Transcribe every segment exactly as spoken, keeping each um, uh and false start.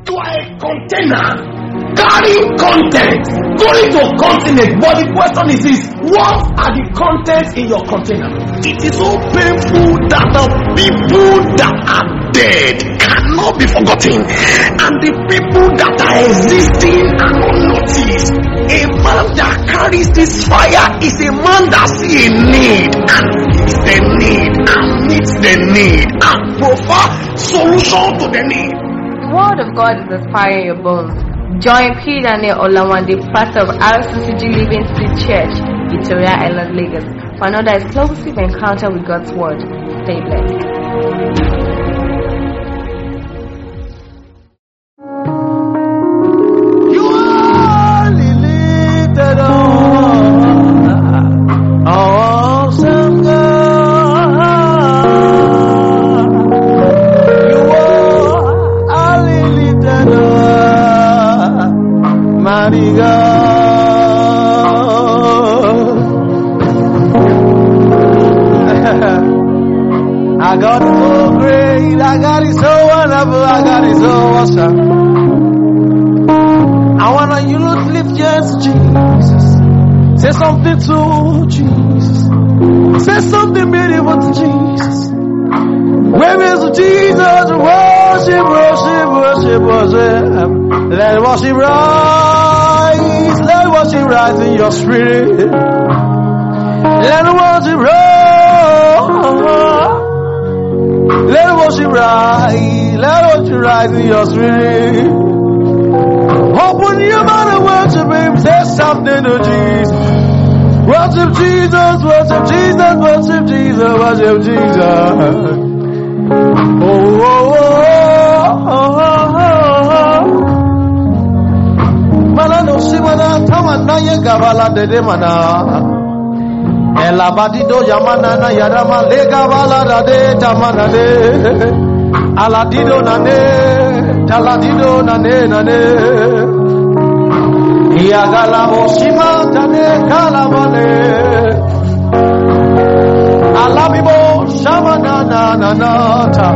You are a container carrying content, going to a continent. But the question is this: what are the contents in your container? It is so painful that the people that are dead cannot be forgotten, and the people that are existing are not noticed. A man that carries this fire is a man that sees a need and meets the need and meets the need and provides solution to the need. The word of God is inspiring your bones. Join P. Daniel Olawande, pastor of R C C G Living Street Church, Victoria Island, Lagos, for another explosive encounter with God's word. Stay blessed. I got it so great, I got it so wonderful, I got it so awesome. I wanna you to lift your hands to Jesus. Say something to Jesus. Say something beautiful to Jesus. Where is Jesus? Worship, worship, worship, worship. Let worship rise. Let worship rise in your spirit. Let worship rise. Let worship rise. Let worship rise in your spirit. Open your mouth and worship Him. Say something to Jesus. Worship Jesus. Worship Jesus. Worship Jesus. Worship Jesus. Oh, oh, oh, oh, oh. Mana no simana tamana ye gavala de de mana. Ela badido yamana na yarama le gavala da de tamana de. Aladido na ne, taladido na ne na ne. Iyagala oshima tane kalabane. Alabibo shamana na na na ta.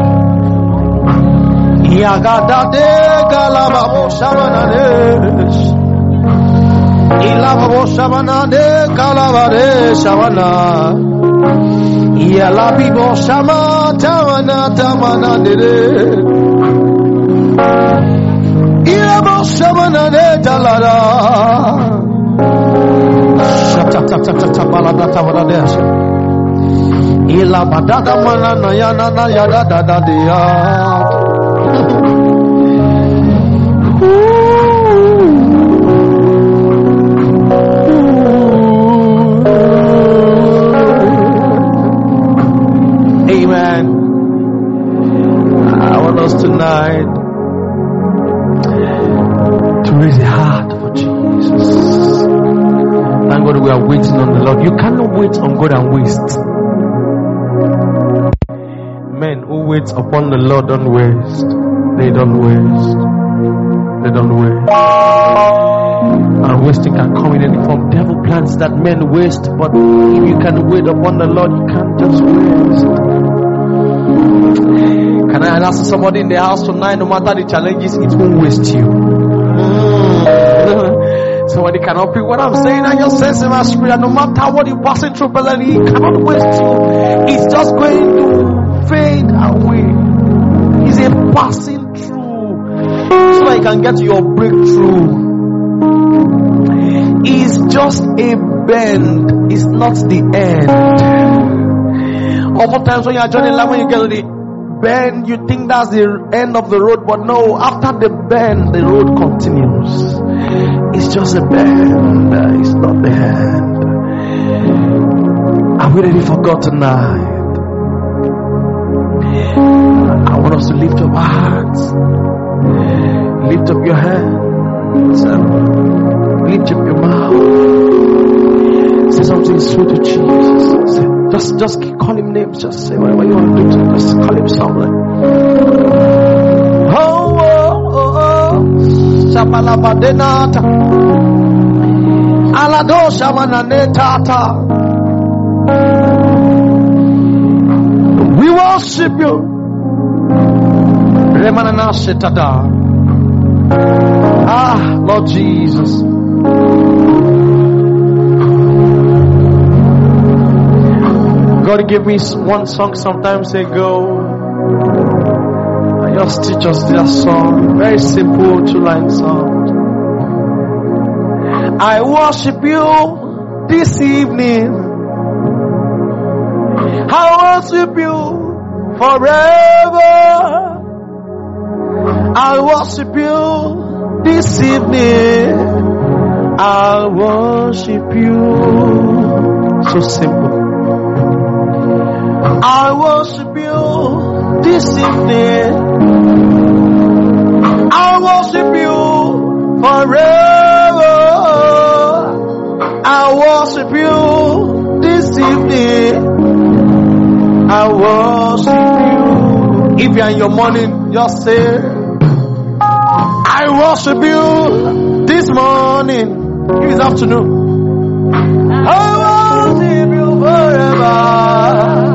Iyagada de kalababo shamana ne. Ilababo shamana de kalabare shamana. Iyalabibo shama tamana tamana de. Iyabo shamana de talada. Shata ta ta ta ta balada tawada de. Ila badada mana na ya na na ya da da da de ya. Amen. I want us tonight to raise a heart for Jesus. Thank God we are waiting on the Lord. You cannot wait on God and waste. Men who wait upon the Lord don't waste. They don't waste. They don't waste. And wasting can come in any form. Devil plans that men waste, but if you can wait upon the Lord, you can't just waste. Can I ask somebody in the house tonight, no matter the challenges, it won't waste you. Mm. Somebody cannot pick what I'm saying. I just sense in my spirit, no matter what you're passing through, brother, he cannot waste you. It's just going to fade away. It's a passing through so that you can get to your breakthrough. It's just a bend. It's not the end. Oftentimes when you are joining life, when you get to the bend, you think that's the end of the road, but no, after the bend, the road continues. It's just a bend. It's not the end. Are we ready for God tonight? I want us to lift up our hearts, lift up your hands, lift up your mouth. Say something sweet to Jesus. Say, just, just call him names. Just say whatever you want to do. Just call him something. Oh, oh, oh, oh. Shabalabadenata. Alado shamananetata. We worship you. Remanana shetada. Ah, Lord Jesus. God gave me one song sometimes ago. I just teach us that song. Very simple two-line song. I worship you this evening. I worship you forever. I worship you this evening. I worship you. So simple. I worship you this evening. I worship you forever. I worship you this evening. I worship you. If you are in your morning, just say, I worship you this morning. If it's afternoon, I worship you forever.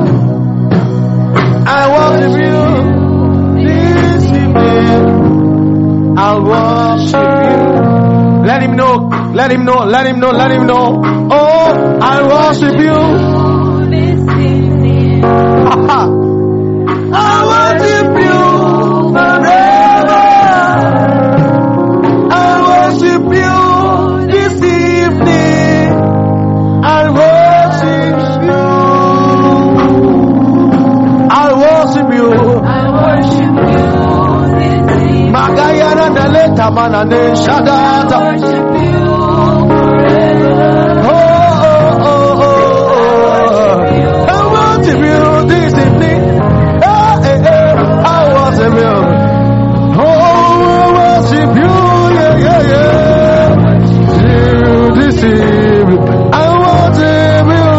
I worship you this evening. I worship you. Let him know, let him know, let him know, let him know. Oh, I worship you this evening. I worship you forever. I worship you this evening. I worship you. I worship you. I worship you this evening. Magayana Naleta Manane Shadat. I worship you forever. Oh, oh, oh, oh. I worship you this evening. Eh, eh, eh. I worship you. Oh, I worship you. Yeah, yeah, yeah. This evening. I worship you.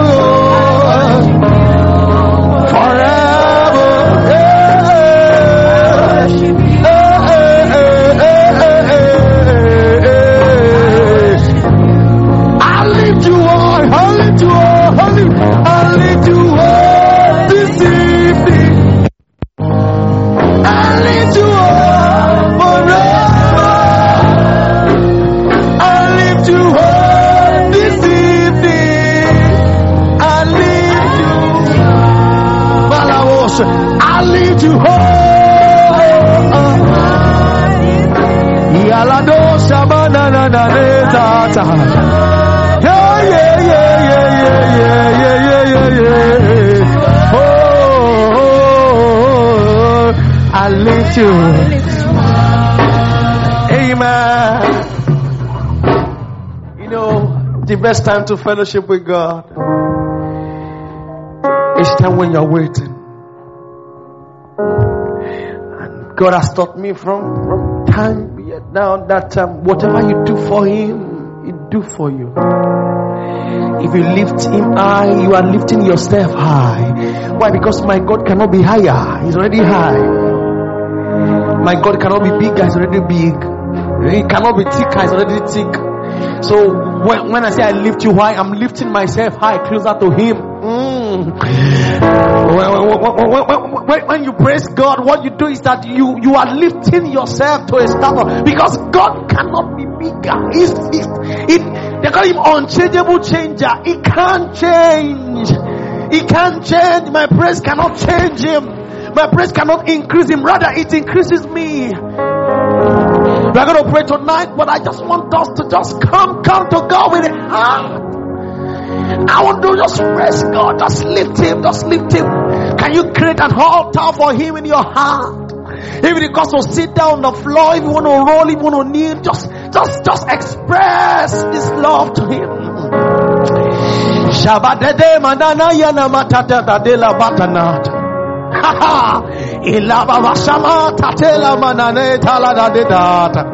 Yeah, yeah, yeah, yeah, yeah, yeah, yeah, yeah, yeah. Oh, oh, oh, I lift you. Amen. You know, the best time to fellowship with God is time when you're waiting. And God has taught me from, from time now that um, whatever you do for Him, He do for you. If you lift Him high, you are lifting yourself high. Why? Because my God cannot be higher. He's already high. My God cannot be bigger. He's already big. He cannot be thicker. He's already thick. So when, when I say I lift you high, I'm lifting myself high, closer to Him. Mm. When, when, when, when you praise God, what you do is that you, you are lifting yourself to a standard, because God cannot be bigger. He's, he's, he, they call Him unchangeable changer. He can't change. He can't change. My praise cannot change Him. My praise cannot increase Him. Rather, it increases me. We are going to pray tonight, but I just want us to just come, come to God with a heart. I want to just praise God. Just lift Him. Just lift Him. Can you create an altar for Him in your heart? Even if it costs to sit down on the floor, if you want to roll, if you want to kneel, just, just, just express this love to Him. Shabadede manana yana matata de la batanat. Ha ha. Ilaba vasama tatela manane talada de data.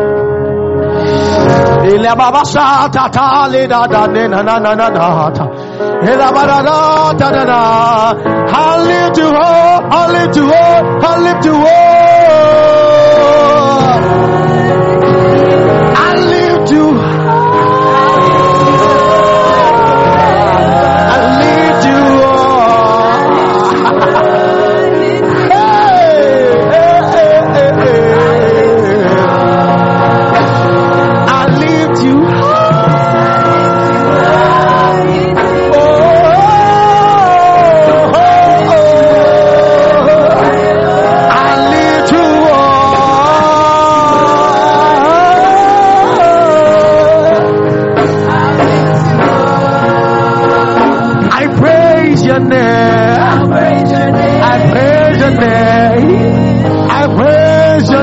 Ilaba vasata tali da da na na na na data. Ilaba da da da da. I lift you up, I lift you up, I lift you up. I lift you up.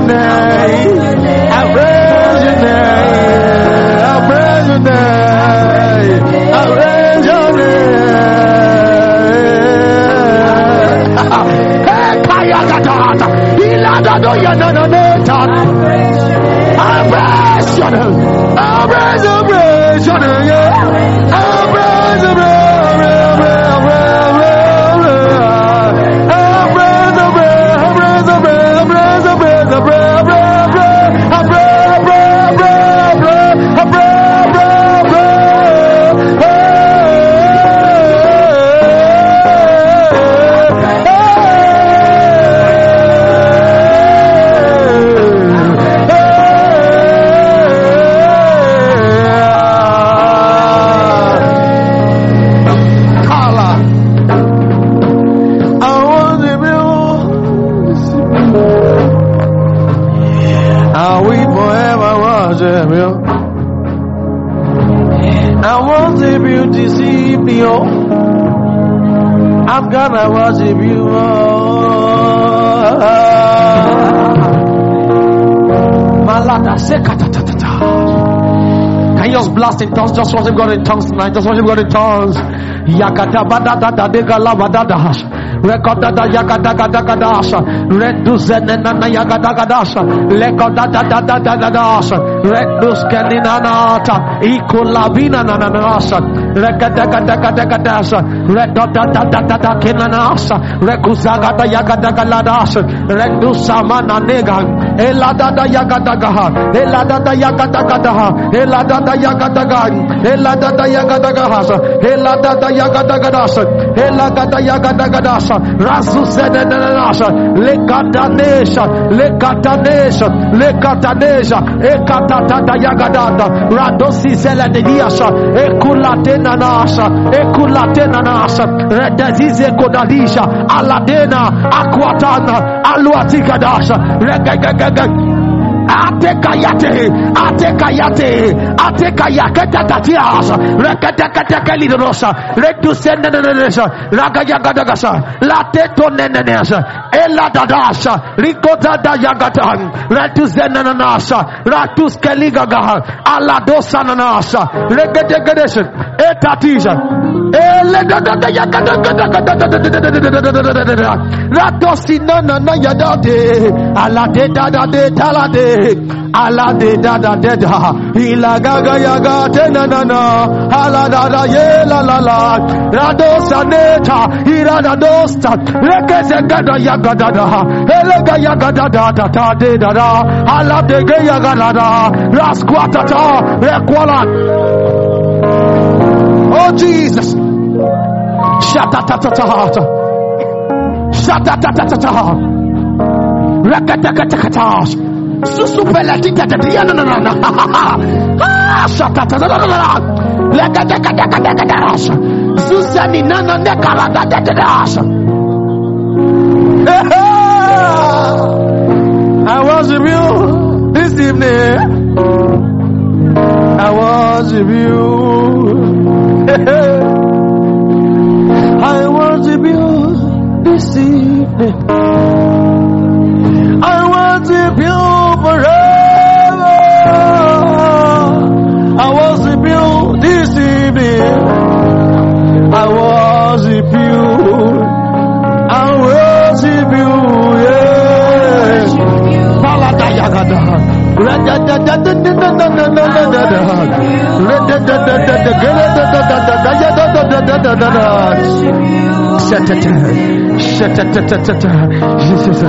name. I praise your name. I praise your name. I praise your name. Hey, kaya gata. Ilada do ya na na na. I praise your name. I praise your praise your name. Yeah. I praise your praise. I'm gonna worship you more. Malada sekatatata. Can you just blast in tongues? Just worship God in tongues tonight. Just worship God in tongues. Yakata badada da de gala badada. Rekoda da yakata gada gadasha. Redus enena yakata gadasha. Lekoda da da da da da dasha. Redus kenina nata. Ikulabina nananasa. Rekata gada gada gadasha. Redoda da da da da kinanasa. Rekuzaga da yakata galadasha. Redus samana negan. Elada da yakata gaha. Elada da yakata gadaha. Elada da yakata gaha. Elada da yakata gahasa. Elada da yakata gadasha. Elada da yakata gadasha. Rasu Sedenasha, Lekatanesha, Lekatanesha, Lekatanesha, Ekatata Yagadada, Radosi Zeladiasha, Ekulatena Nasha, Ekulatena Nasha, Redazize Kodalisha, Aladena, Aquatana, Aluatikadasha, Regagaga. Atekayate, Atekayate, Atekayaketa Tatias, Rekatakatakalidrosa, Redusendenesa, Ragayagadagasha, Lateto Nenesa, Eladadasha, Ricota Yagatan, Retuzenanasa, Ratus Keligagaha, Aladosa Nanasa, Regadegadation, Etatisha, Ratosina Yadate, Aladeta de Talade. Ala de da da de da, ila gaga yaga te na na na, ala da da ye la la la, radosa neta, ira da dosta, rekese gada yaga da da, elega yaga da da da da de da da, ala de ge yaga da da, rasquata ta, requala. Oh Jesus, shata ta ta ta ta, shata ta ta ta ta, rekete kete kete. Susupelatika de Diana na ah shakata na na na leka deka deka deka dasha Susani na na nekala da da dasha. I worship you this evening. I worship you. I worship you this evening. I worship you forever. I worship you this evening. I worship you. I worship you. Yeah. Paladayagada. Jesus.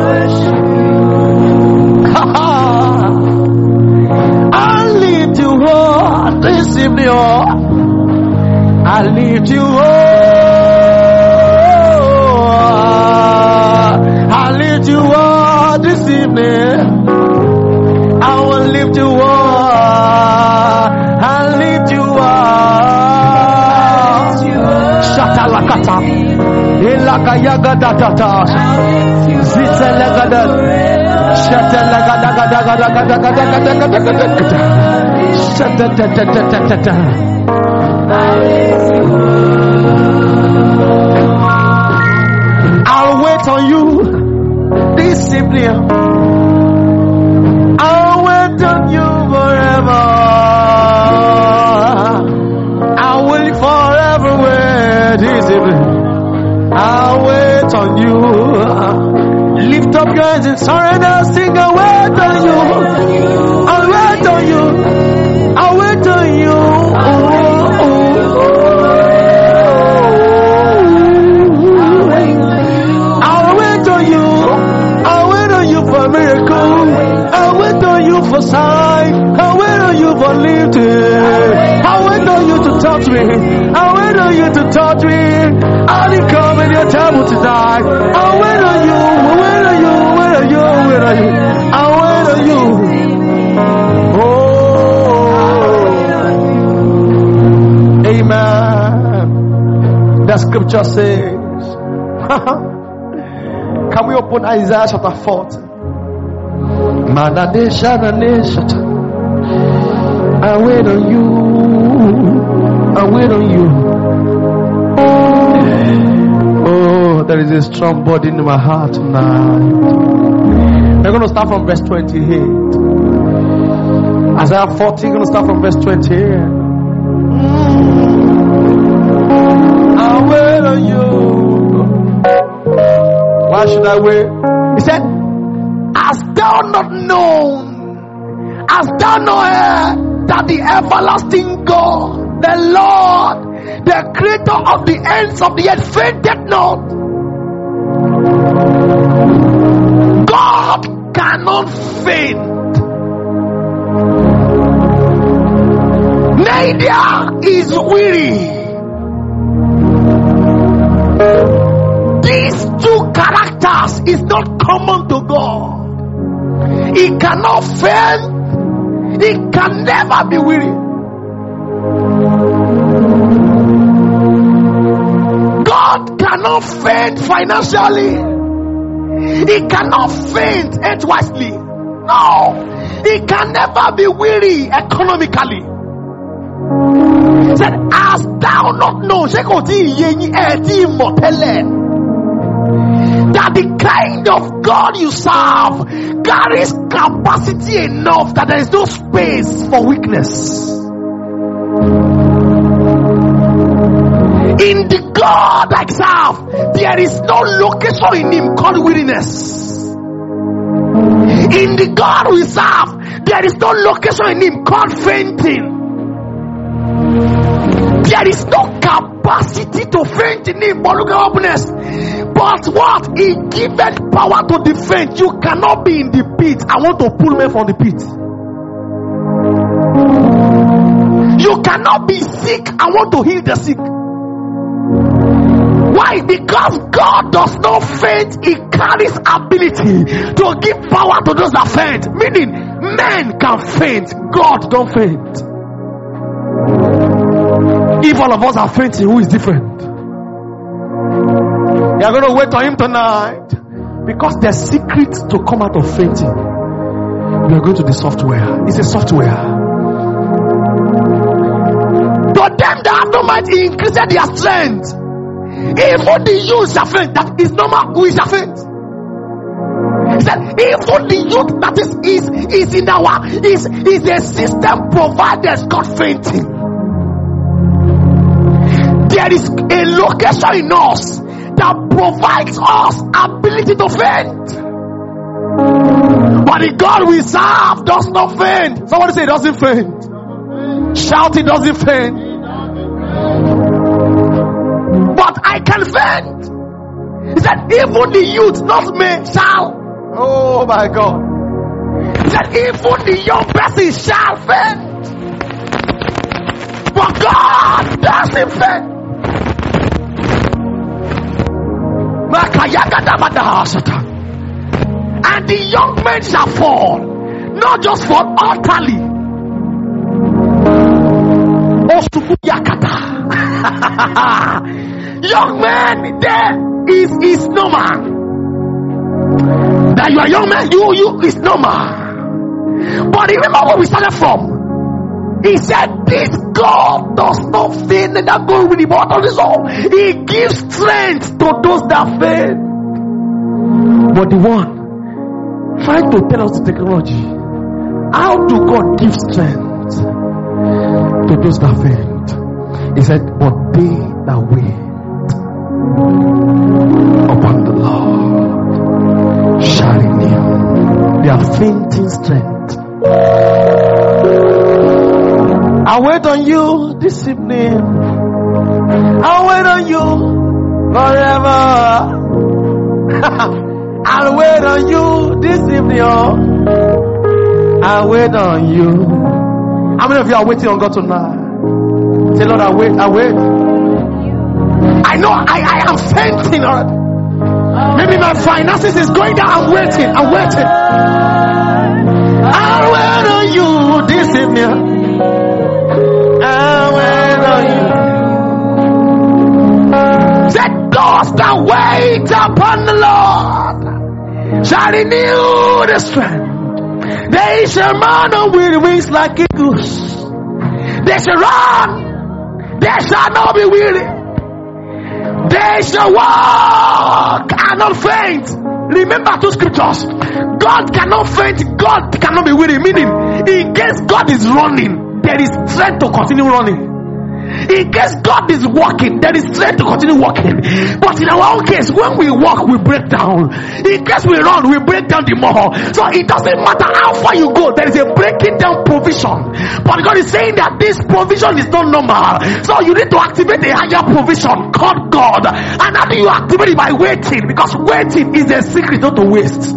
I lift you up this evening. I lift you up. I lift you up this evening. I will lift you up. I lift you up. Shatalakata. Ilakayagadata. Ziselagada. Shatalagada. Shatatata. I'll wait on you this evening. for sign. I wait on you for lifting. I wait on you to touch me. I wait on you to touch me. I didn't come in your table to die. I wait on you. I wait on you. Wait on you. Wait on you. I wait on you. Oh, amen. The scripture says. Can we open Isaiah chapter forty? I wait on you. I wait on you. Oh, there is a strong body in my heart tonight. We're going to start from verse twenty-eight. Isaiah forty, we're going to start from verse twenty-eight. I wait on you. Why should I wait? He said, hast thou not known, hast thou not heard, that the everlasting God, the Lord, the creator of the ends of the earth, fainted not? God cannot faint, neither is weary. These two characters is not common to God. He cannot fail. He can never be weary. God cannot faint financially. He cannot faint wisely. No, he can never be weary economically. He said, hast thou not known that the kind of God you serve carries capacity enough that there is no space for weakness? In the God I serve, there is no location in him called weariness. In the God we serve, there is no location in him called fainting. There is no capacity to faint in him. But look at openness. But what? He given power to the faint. You cannot be in the pit. I want to pull men from the pit. You cannot be sick. I want to heal the sick. Why? Because God does not faint. He carries ability to give power to those that faint. Meaning, men can faint. God don't faint. If all of us are fainting, who is different? You are going to wait on him tonight. Because the secret to come out of fainting, you are going to the software. It's a software. To them that have no might, he increased their strength. Even the youth shall faint. That is normal. Who is shall faint? He said, even the youth that is is, is in our is, is a system provided called fainting. There is a location in us that provides us ability to faint. But the God we serve does not faint. Somebody say he doesn't faint. Shout, he doesn't faint. But I can faint. He said, even the youth, not me, shall. Oh my God. He said, even the young person shall faint. But God doesn't faint. And the young men shall fall, not just fall utterly. Young man, there is is normal. That you are young man, you you is normal. But remember where we started from. He said, this God does not faint and that God will be bought on his own. He gives strength to those that faint. But the one trying to tell us the technology, how do God give strength to those that faint? He said, but they that wait upon the Lord shall renew their fainting strength. I wait on you this evening. I wait on you forever. I'll wait on you this evening. Oh. I I wait on you. How many of you are waiting on God tonight? Say, Lord, I wait, I wait. I know I, I am fainting already. Maybe my finances is going down. I'm waiting. I'm waiting. I wait on you this evening. I wait on you. Say, those that wait upon the Lord shall renew the strength. They shall mount on with wings like eagles. They shall run. They shall not be weary. They shall walk and not faint. Remember two scriptures. God cannot faint. God cannot be weary. Meaning, in case God is running, there is strength to continue running. In case God is walking, there is strength to continue walking. But in our own case, when we walk, we break down. In case we run, we break down the more. So it doesn't matter how far you go, there is a breaking down provision. But God is saying that this provision is not normal. So you need to activate a higher provision called God. And how do you activate it? By waiting. Because waiting is a secret not to waste.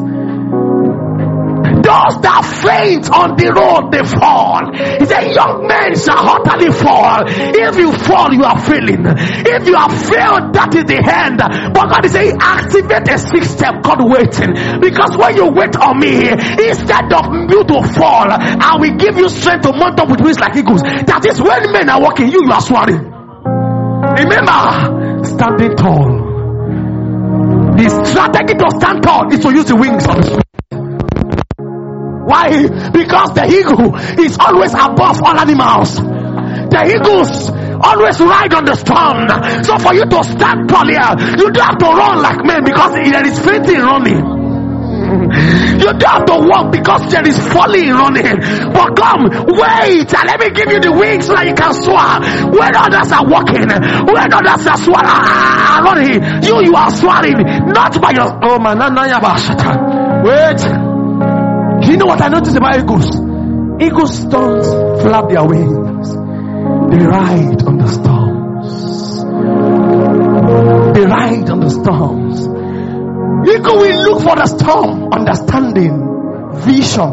Those that faint on the road, they fall. He said, young men shall utterly fall. If you fall, you are failing. If you have failed, that is the end. But God is saying, activate a sixth step called waiting. Because when you wait on me, instead of you to fall, I will give you strength to mount up with wings like eagles. That is when men are walking, you, you are soaring. Remember, standing tall. The strategy to stand tall is to use the wings of the spirit. Why? Because the eagle is always above all animals. The eagles always ride on the storm. So for you to stand tall here, you don't have to run like men because there is faith in running. You don't have to walk because there is folly in running. But come, wait, and let me give you the wings so that you can soar. When others are walking, when others are soaring, are running, you you are soaring, not by your oh man, wait. You know what I noticed about eagles? Eagles don't flap their wings. They ride on the storms. They ride on the storms. Eagle will look for the storm, understanding, vision.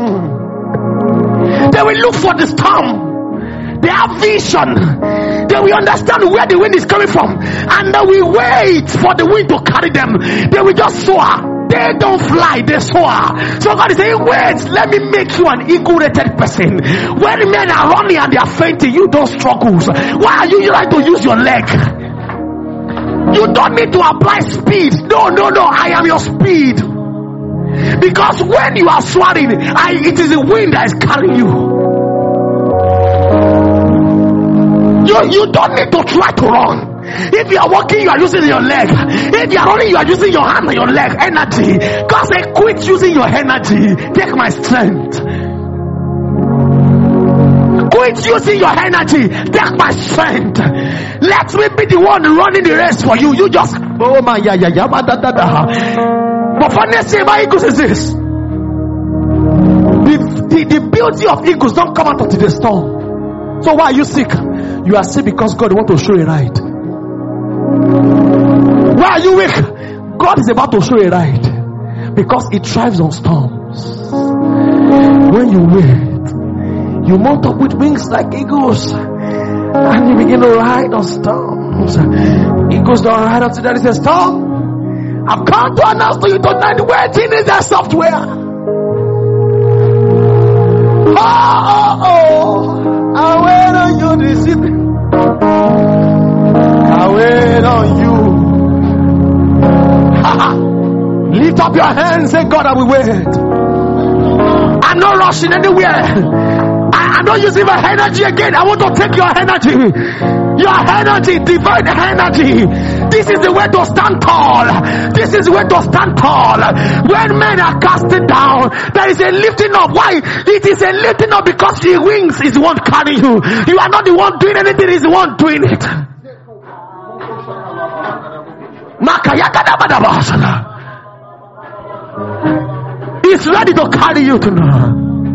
Mm. They will look for the storm. They have vision. They will understand where the wind is coming from. And they will wait for the wind to carry them. They will just soar. They don't fly, they soar. So God is saying, wait, let me make you an eagle-rated person. When men are running and they are fainting, you don't struggle. Why are you trying to use your leg? You don't need to apply speed. No, no, no, I am your speed. Because when you are soaring, I, it is the wind that is carrying you. You, you don't need to try to run. If you are walking, you are using your leg. If you are running, you are using your hand and your leg. Energy. God said, quit using your energy. Take my strength. Quit using your energy. Take my strength. Let me be the one running the race for you. You just, oh my, yeah, yeah, yeah, da, da, da. But funniest thing about eagles is this. The, the, the beauty of eagles don't come out of the storm. So why are you sick? You are sick because God wants to show you right. Why are you weak? God is about to show a ride because it thrives on storms. When you wait, you mount up with wings like eagles and you begin to ride on storms. Eagles don't ride until there is a storm. I've come to announce to you tonight, waiting is a software. Oh, oh, oh. I wait on you this evening. I wait on you. Lift up your hands, say, God, I will wait. I'm not rushing anywhere. I, I'm not using my energy again. I want to take your energy. Your energy, divine energy. This is the way to stand tall. This is the way to stand tall. When men are casted down, there is a lifting up. Why? It is a lifting up because the wings is the one carrying you. You are not the one doing anything, it's the one doing it. It's ready to carry you tonight.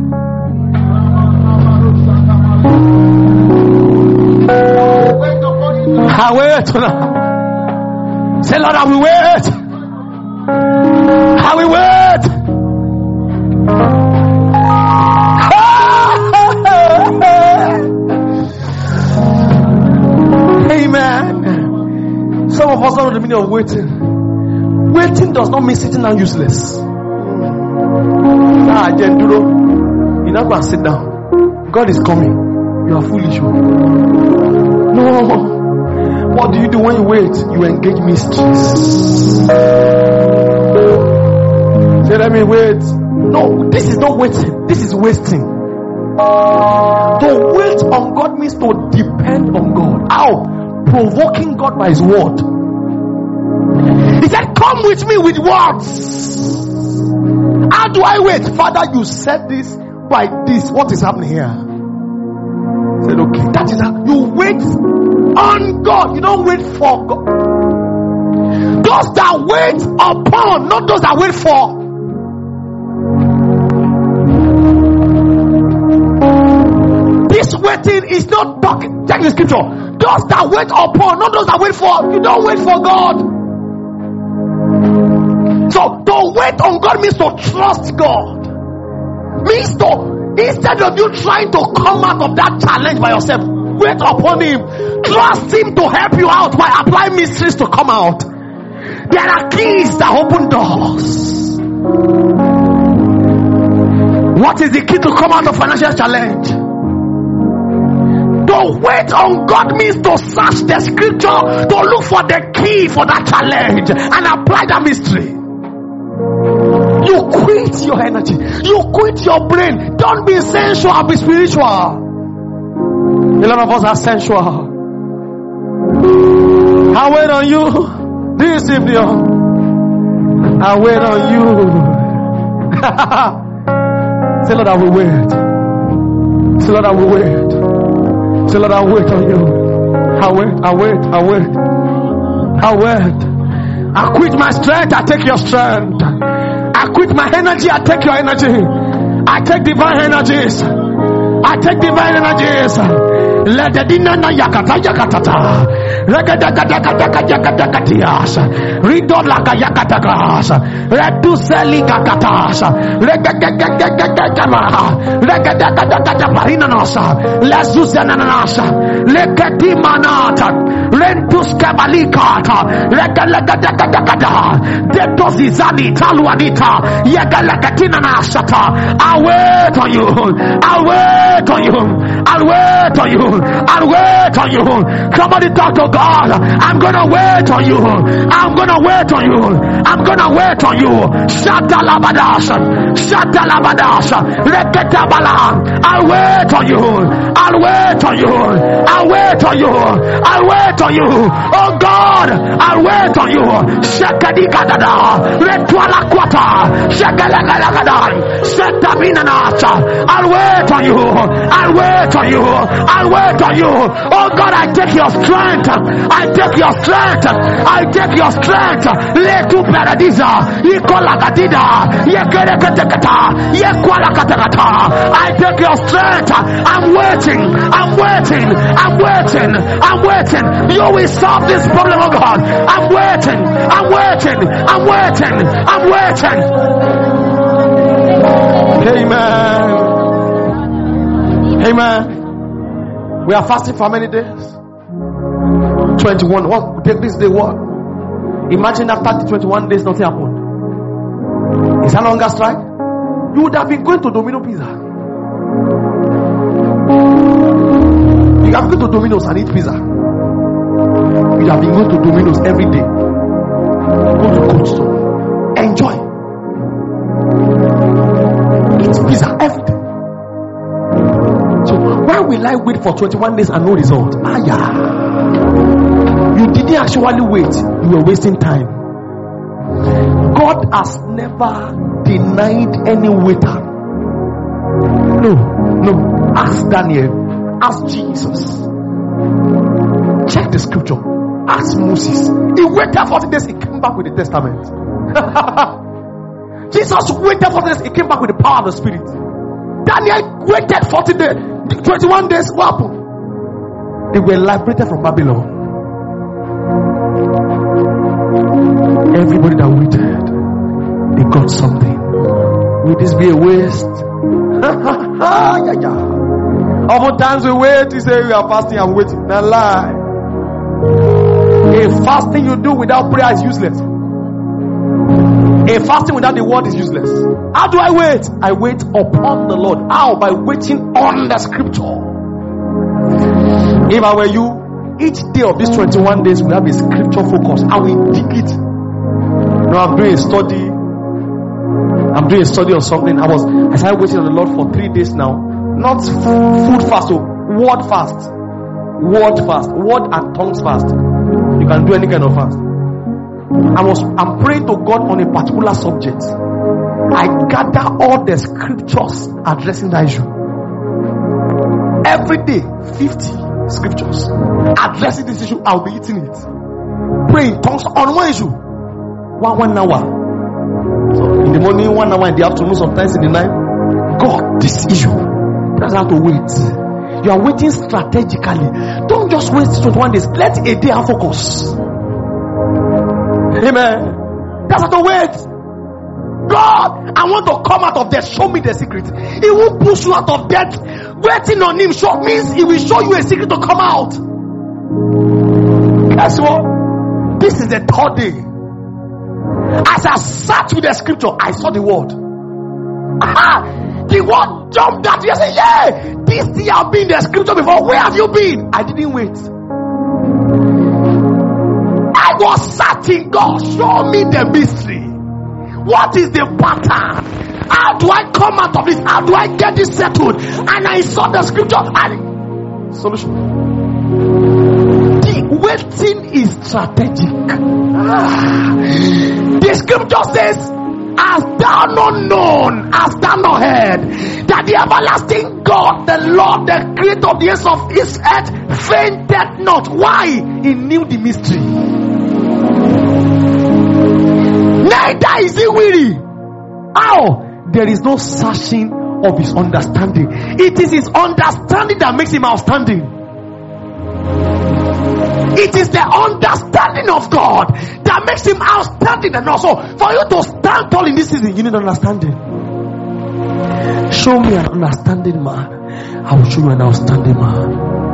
I wait tonight. Say, Lord, I will wait. I will wait. of waiting. Waiting does not mean sitting down useless. Ah, Jenduro, you not go and sit down. God is coming. You are foolish. No. What do you do when you wait? You engage mysteries. Say, let me wait. No, this is not waiting. This is wasting. To wait on God means to depend on God. How? Provoking God by His word. He said, come with me with words. How do I wait? Father, you said this by this. What is happening here? He said, okay, that is how you wait on God. You don't wait for God. Those that wait upon, not those that wait for. This waiting is not talking. Check the scripture. Those that wait upon, not those that wait for. You don't wait for God. So to wait on God means to trust God. Means to, instead of you trying to come out of that challenge by yourself, wait upon Him. Trust Him to help you out by applying mysteries to come out. There are keys that open doors. What is the key to come out of financial challenge? To wait on God means to search the scripture, to look for the key for that challenge and apply that mystery. You quit your energy. You quit your brain. Don't be sensual, be spiritual. A lot of us are sensual. I wait on you this evening. I wait on you. Say, Lord, I will wait. Say, Lord, I will wait. Say, Lord, I wait on you. I wait, I wait, I wait. I wait. I quit my strength, I take your strength. I quit my energy, I take your energy. I take divine energies. I take divine energies. Let the dinana yakata yakatata. Regadagadagadagadagadagatias. Ridolaka yakatagas. Reduseli gagatas. Regadagadagadagama. Regadagadagadagarinanosa. Lesuzenanasa. Legadimanata. Rentus kabalikata. Regadagadagadagada. Detozizani taluanita. Yagalakatinanasata. I wait on you. I wait on you. I'll wait on you. I'll wait on you. Somebody talk to God. I'm gonna wait on you. I'm gonna wait on you. I'm gonna wait on you. Shatalabadasha. Shatalabadasha. Reketabala. I'll wait on you. I'll wait on you. I'll wait on you. I'll wait on you. Oh God, I'll wait on you. Shakadikadada. Retwala kwata. Shakalagalagada. Shetaminanata. I'll wait on you. I'll wait on you. I'll wait on you. Oh God, I take your strength. I take your strength. I take your strength. Letu paradisa. Ikolakatida. Yekereketekata. Yekwalakatakata. I take your strength. I'm waiting. I'm waiting. I'm waiting. I'm waiting. You will solve this problem, oh God. I'm waiting. I'm waiting. I'm waiting. I'm waiting. Amen. Amen. We are fasting for how many days? twenty-one. What? Take this day what? Imagine after the twenty-one days nothing happened. Is that longer strike? You would have been going to Domino Pizza. You have been going to Domino's and eat pizza. You have been going to Domino's every day. Go to Cold Stone. Enjoy. Eat pizza every day. So why will I wait for twenty-one days and no result? Ah, yeah. You didn't actually wait. You were wasting time. God has never denied any waiter. No, no. Ask Daniel. Ask Jesus. Check the scripture. Ask Moses. He waited forty days. He came back with the testament. Jesus waited forty days. He came back with the power of the Spirit. Daniel waited forty days. twenty-one days. What happened? They were liberated from Babylon. Everybody that waited, they got something. Will this be a waste? yeah, yeah. Oftentimes we wait, we say we are fasting and waiting. Now lie. A fasting you do without prayer is useless. A fasting without the word is useless. How do I wait? I wait upon the Lord. How? By waiting on the scripture. If I were you, each day of these twenty-one days will have a scripture focus. I will dig it. You know, I'm doing a study. I'm doing a study on something. I was I started waiting on the Lord for three days now. Not food fast, so word fast. Word fast. Word and tongues fast. You can do any kind of fast. I was I'm praying to God on a particular subject. I gather all the scriptures addressing that issue. Every day, fifty scriptures addressing this issue. I'll be eating it. Praying tongues on one issue. One one hour. So in the morning, one hour in the afternoon, sometimes in the night. God, this issue. That's how to wait. You are waiting strategically. Don't just wait twenty-one days. Let a day have focus. Amen. That's how to wait. God, I want to come out of death. Show me the secret. He will push you out of death. Waiting on him show means he will show you a secret to come out. Guess what? This is the third day. As I sat with the scripture, I saw the word. Aha! The word jumped at me. I said, yeah, this thing have been in the scripture before. Where have you been? I didn't wait. I was searching. God, show me the mystery. What is the pattern? How do I come out of this? How do I get this settled? And I saw the scripture and solution. The waiting is strategic. Ah. The scripture says, "Hast thou not known, hast thou not heard, that the everlasting God, the Lord, the creator of the ends of his earth, fainted not." Why? He knew the mystery. Neither is he weary. How? There is no searching of his understanding. It is his understanding that makes him outstanding. It is the understanding of God that makes him outstanding. And also, for you to stand tall in this season, you need understanding. Show me an understanding man. I will show you an outstanding man.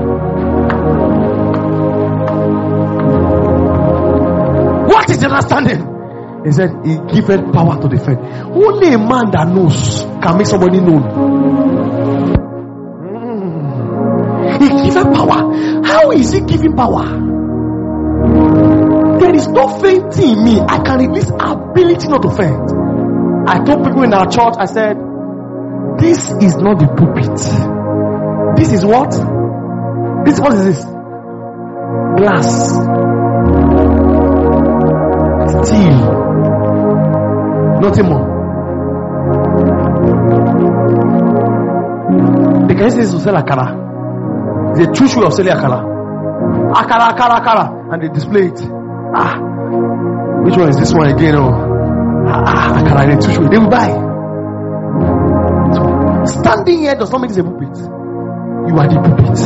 What is understanding? He said, he giveth power to defend. Only a man that knows can make somebody known. Mm. He giveth power. How is he giving power? There is no fainting in me. I can release ability not to faint. I told people in our church, I said, this is not the pulpit. This is what? This what is this? Glass. Steel. Nothing more. The guy says to sell akara. It's a true way of selling akara. Akara, akara, akara. And they display it. Ah, which one is this one again? Oh, ah, akara, they true way. They will buy. So, standing here does not make this a pulpit. You are the pulpit.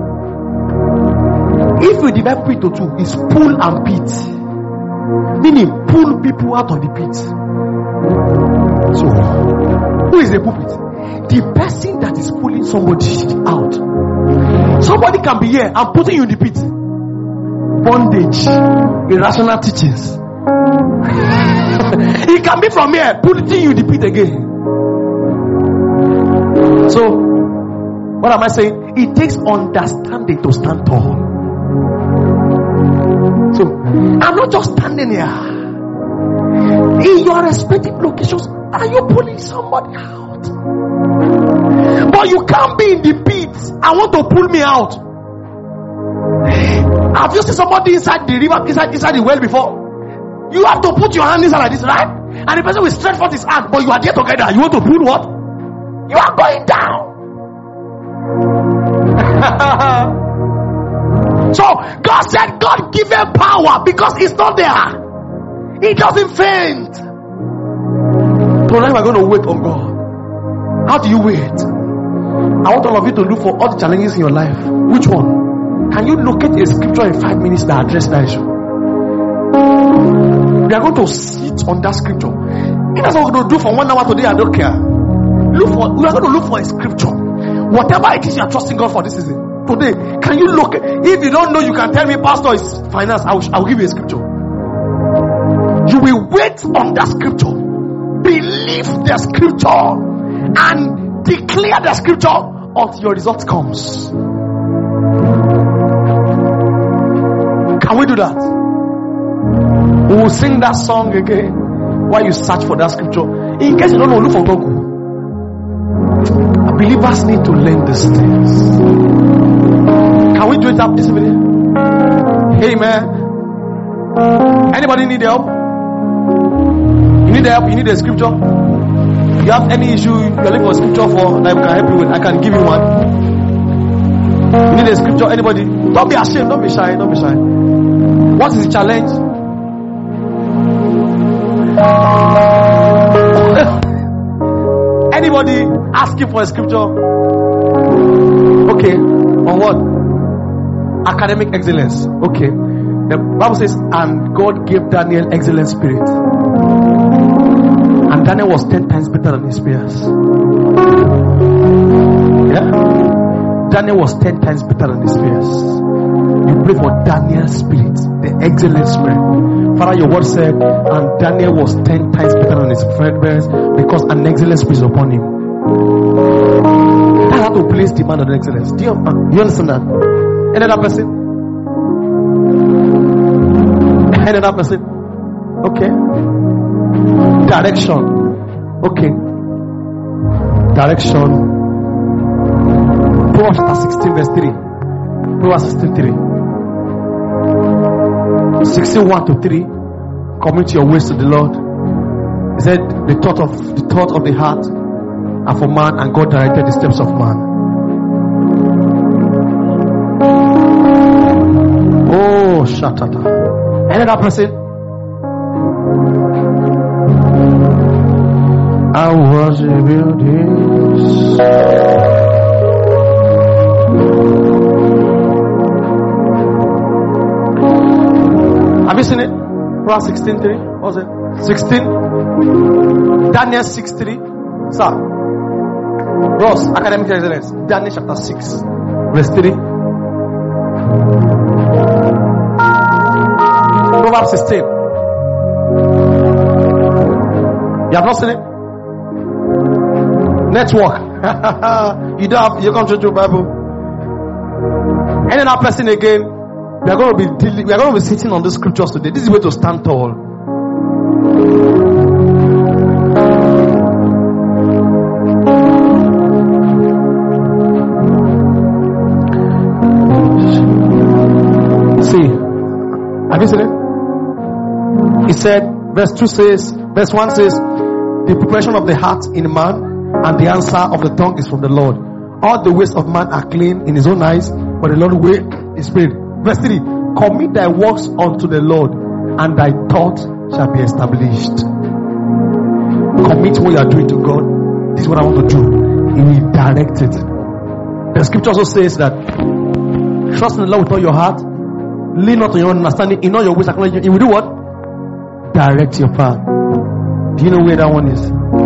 If you divide pulpit to two, it's pull and pit. Meaning, pull people out of the pit. So, who is the pulpit? The person that is pulling somebody out. Somebody can be here and putting you in the pit. Bondage, irrational teachings. He can be from here putting you in the pit again. So, what am I saying? It takes understanding to stand tall. So, I'm not just standing here. In your respective locations, are you pulling somebody out? But you can't be in the pit. I want to pull me out. Have you seen somebody inside the river, inside, inside the well before? You have to put your hand inside like this, right? And the person will stretch forth his hand, but you are there together. You want to pull what? You are going down. So God said, God give him power because it's not there. He doesn't faint. Tonight we're going to wait on God. How do you wait? I want all of you to look for all the challenges in your life. Which one? Can you locate a scripture in five minutes that address that issue? We are going to sit on that scripture. If that's what we're going to do for one hour today, I don't care. Look for, we are going to look for a scripture. Whatever it is you are trusting God for this season. Today, can you look? If you don't know, you can tell me, Pastor, it's finance. I will, I will give you a scripture. You will wait on that scripture, believe the scripture, and declare the scripture until your result comes. Can we do that? We will sing that song again while you search for that scripture. In case you don't know, look for Google. Believers need to learn these things. Can we do it up this minute? Amen. Anybody need help? You need help? You need a scripture? You have any issue you're looking for a scripture for that I can help you with? I can give you one. You need a scripture? Anybody? Don't be ashamed. Don't be shy. Don't be shy. What is the challenge? Anybody asking for a scripture? Okay. On what? Academic excellence. Okay. The Bible says, and God gave Daniel excellent spirit. And Daniel was ten times better than his peers. Yeah? Daniel was ten times better than his peers. You pray for Daniel's spirit, the excellent spirit. Father, your word said, and Daniel was ten times better than his friends because an excellent spirit is upon him. That's how to place demand on excellence. Do you, uh, do you understand that? Another person? Another person? Okay. Direction. Okay. Direction. Proverbs sixteen verse three. Proverbs sixteen three. sixty-one to three. Commit your ways to the Lord. He said the thought of the thought of the heart are for man, and God directed the steps of man. Oh, shatata. Another person? I worship you this. Have you seen it? Proverbs sixteen three. What was it? sixteen. Daniel six three. Sir. Ross, academic excellence. Daniel chapter six, verse three. Proverbs sixteen. You have not seen it? Network. You don't have, you can't read your Bible. Any other person again? We are going to be dealing, we are going to be sitting on the scriptures today. This is where to stand tall. See, have you seen it? He said, verse two says, verse one says, the preparation of the heart in man and the answer of the tongue is from the Lord. All the ways of man are clean in his own eyes, but the Lord way is spirit. Verse three, commit thy works unto the Lord, and thy thought shall be established. Commit what you are doing to God. This is what I want to do. He will direct it. The scripture also says that trust in the Lord with all your heart, lean not on your own understanding, in all your ways acknowledge him. He will do what? Direct your path. Do you know where that one is?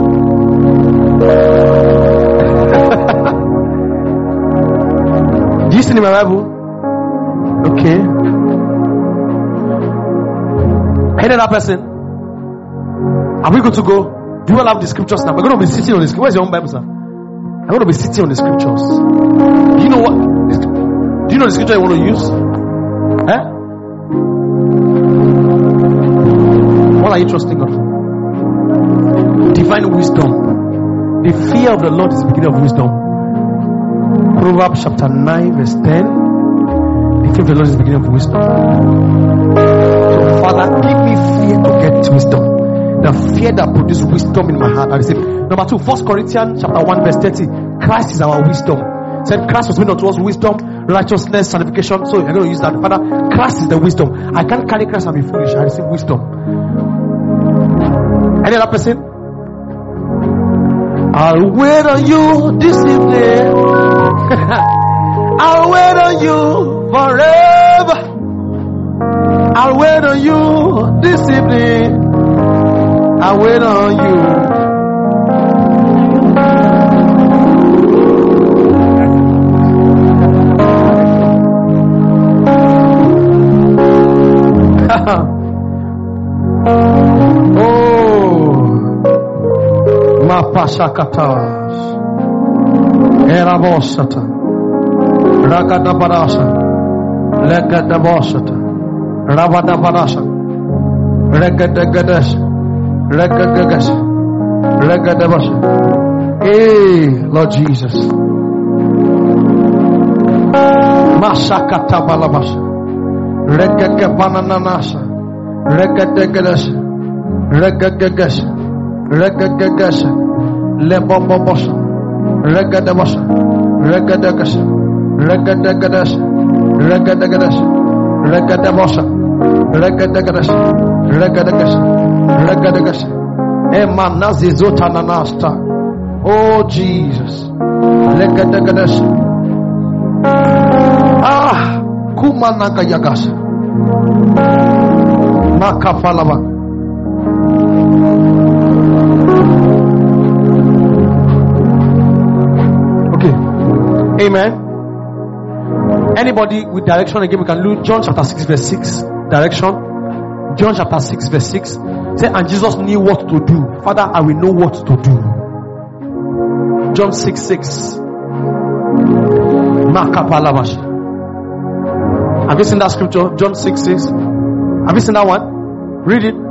Do you see in my Bible? Okay. Any other person? Are we good to go? Do you all have the scriptures now? We're going to be sitting on the scriptures. Where's your own Bible, sir? I'm going to be sitting on the scriptures. Do you know what? Do you know the scripture you want to use? Eh? What are you trusting God for? Divine wisdom. The fear of the Lord is the beginning of wisdom. Proverbs chapter nine verse ten. The fear of the Lord is the beginning of wisdom. So Father, give me fear to get wisdom. The fear that produces wisdom in my heart. I receive. Number two, First Corinthians chapter one verse thirty. Christ is our wisdom. Said Christ was made unto us wisdom, righteousness, sanctification. So I'm going to use that. Father, Christ is the wisdom. I can't carry Christ and be foolish. I receive wisdom. Any other person? I'll wait on you this evening. I'll wait on you forever. I'll wait on you this evening. I'll wait on you. Mashakatas. Erabosata. Rakadabarasa. Lekadabosata. Rabadabarasa. Rekadagadas. Rekagagas. Rekadabasa. Hey, Lord Jesus. Masakata balabasa. Rekagabananasa. Rekadagadas. Rekagagas. Rekagagas. Lebobobos. Regadabasa. Regadagas. Regadagadas. Regadagadas. Regadabosa. Regadagadas. Regadagas. Regadagas. Emanazizotananasta. Oh Jesus. Regadagadas. Ah, Kumanaka Yagas. Makafalaba. Okay. Amen. Anybody with direction again, we can look John chapter six verse six. Direction. John chapter six verse six. Say, and Jesus knew what to do. Father, I will know what to do. John six six. Makapalabash. Have you seen that scripture? John six six. Have you seen that one? Read it.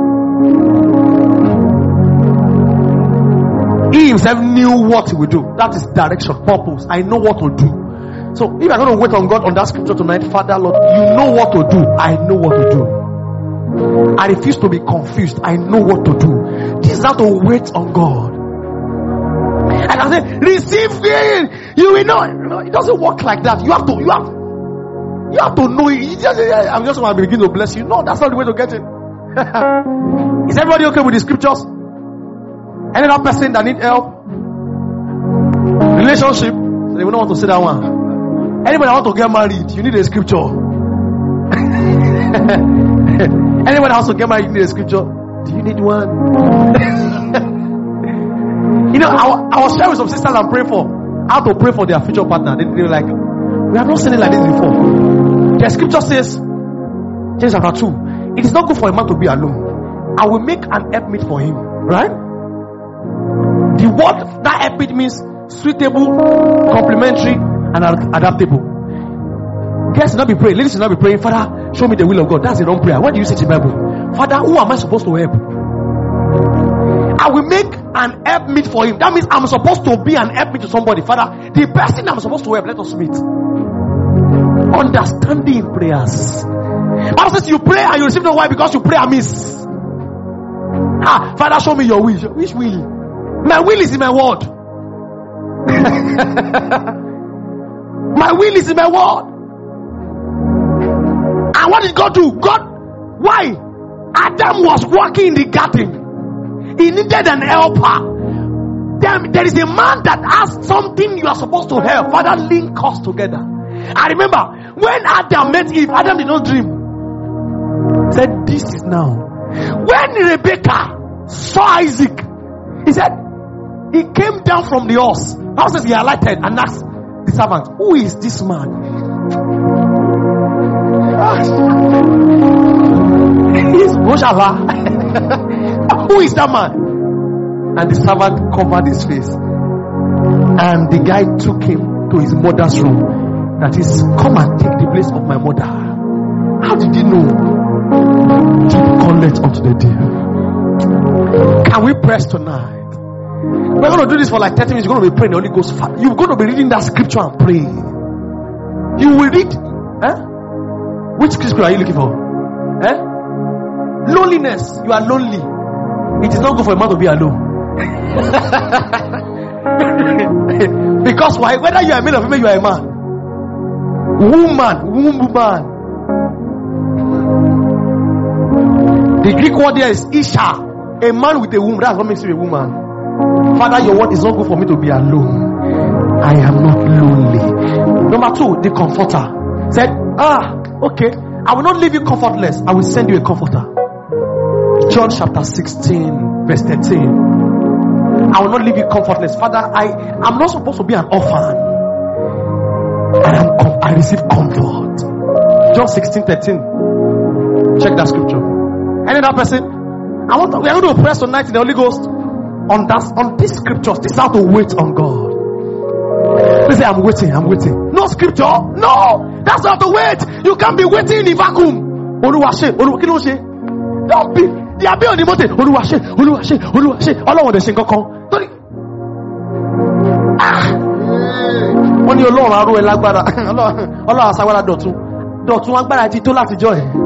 He himself knew what he would do. That is direction, purpose. I know what to do. So if I'm going to wait on God on that scripture tonight, Father, Lord, you know what to do. I know what to do. I refuse to be confused. I know what to do. This is how to wait on God. And I say, receive it. You will know. It doesn't work like that. You have to, you have, you have to know it. You just, I'm just going to begin to bless you. No, that's not the way to get it. Is everybody okay with the scriptures? Any other person that need help? Relationship? So they don't want to say that one. Anybody that want to get married, you need a scripture. Anyone else to get married, you need a scripture. Do you need one? You know, I, I was sharing with some sisters I'm praying for how to pray for their future partner. They, they were like, we have not seen it like this before. The scripture says, James chapter two, it is not good for a man to be alone. I will make an helpmeet for him. Right? The word that helpmeet means suitable, complementary, and adaptable. Guys should not be praying. Ladies should not be praying, Father, show me the will of God. That's the wrong prayer. What do you say to the Bible? Father, who am I supposed to help? I will make an helpmeet for him. That means I'm supposed to be an helpmeet to somebody. Father, the person I'm supposed to help, let us meet. Understanding in prayers. Bible says you pray and you receive no why because you pray amiss. Ah, Father, show me your will. Which will? My will is in my word. My will is in my word. And what did God do? God, why? Adam was walking in the garden. He needed an helper. Then there is a man that has something you are supposed to help. Father, link us together. I remember when Adam met Eve, Adam did not dream. He said, this is now. When Rebecca saw Isaac, he said, he came down from the horse. How says he alighted and asked the servant, who is this man? He's Moshala. Who is that man? And the servant covered his face. And the guy took him to his mother's room. That is, come and take the place of my mother. How did you know? Deep connect unto the deep. Can we press tonight? We're going to do this for like thirty minutes. You're going to be praying the Holy Ghost. You're going to be reading that scripture and praying. You will read. Eh? Which scripture are you looking for? Eh? Loneliness. You are lonely. It is not good for a man to be alone. Because why? Whether you are a male or female, you are a man. Woman, woman. The Greek word there is Isha. A man with a womb. That's what makes you a woman. Father, your word is not good for me to be alone. I am not lonely. Number two, the comforter said, ah, okay, I will not leave you comfortless. I will send you a comforter. John chapter sixteen, verse thirteen. I will not leave you comfortless. Father, I am not supposed to be an orphan. I am com- I receive comfort. John sixteen, thirteen. Check that scripture. Any other person? I want to, we are going to press tonight in the Holy Ghost. on that, on these scriptures, this is how to wait on God. They say, I'm waiting, I'm waiting. No scripture? No! That's how to wait. You can't be waiting in a vacuum. Oluwase, Oluwase. Don't be. They are be on the mountain. Oluwase, Oluwase, Oluwase. All over the same kokon. Don't Ah! When you Lord aru elagbara. Allah Allah asawara dotun. Dotun agbara ti to láti jọ ẹ.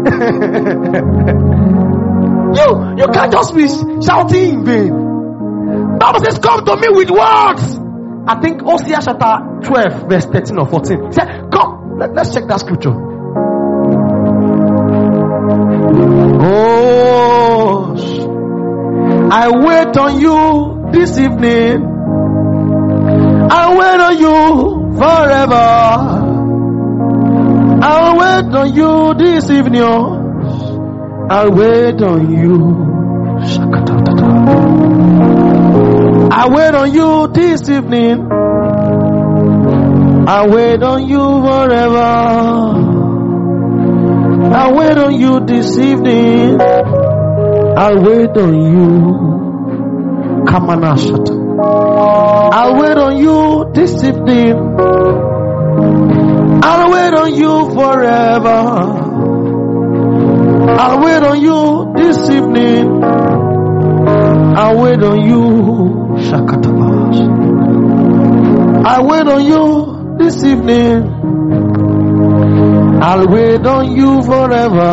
You you can't just be shouting in vain. Bible says, come to me with words. I think Hosea chapter twelve, verse thirteen or fourteen. He said, come, let, let's check that scripture. Oh, I wait on you this evening. I wait on you forever. I'll wait on you this evening. I'll wait on you. I wait on you this evening. I wait on you forever. I wait on you this evening. I wait on you. Kamanashata. I wait on you this evening. I'll wait on you forever. I'll wait on you this evening. I'll wait on you. Shakatabash. I wait on you this evening. I'll wait on you forever.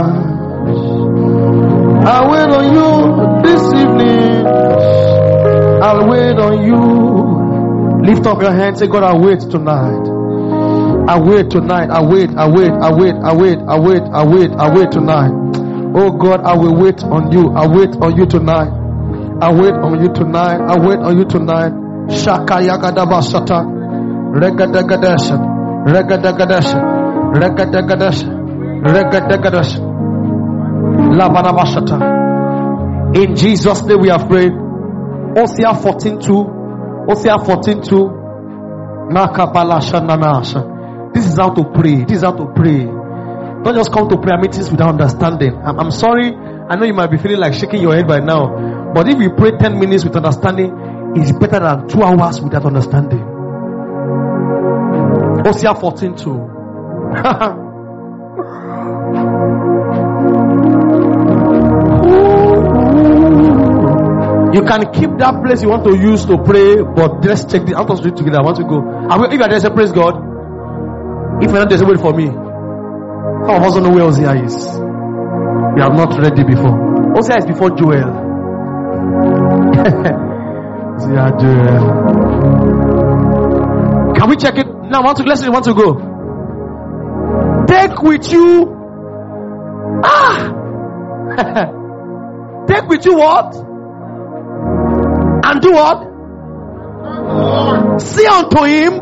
I'll wait on you this evening. I'll wait on you. Lift up your hands, say, God, I wait tonight. I wait tonight. I wait, I wait, I wait, I wait, I wait, I wait, I wait tonight. Oh God, I will wait on you. I wait on you tonight. I wait on you tonight. I wait on you tonight. Shaka yagadaba shata. Regadagadash. Regadagadash. Regadagadash. Regadagadash. Labanaba shata. In Jesus' name we are prayed. Hosea fourteen two. Hosea fourteen two. Nakabala shananasha. This is how to pray. This is how to pray. Don't just come to prayer meetings without understanding. I'm, I'm sorry. I know you might be feeling like shaking your head by now. But if you pray ten minutes with understanding, it's better than two hours without understanding. Hosea fourteen two. You can keep that place you want to use to pray, but let's check this. I want us to do it together. I want to go. If you are there, say praise God. If you're not there, say wait for me. Some of us don't know where Hosea is. We are not ready before. Hosea is before Joel. Hosea, Joel. Can we check it? Now, want to listen, want to go. Take with you. Ah! Take with you what? And do what? Say unto him.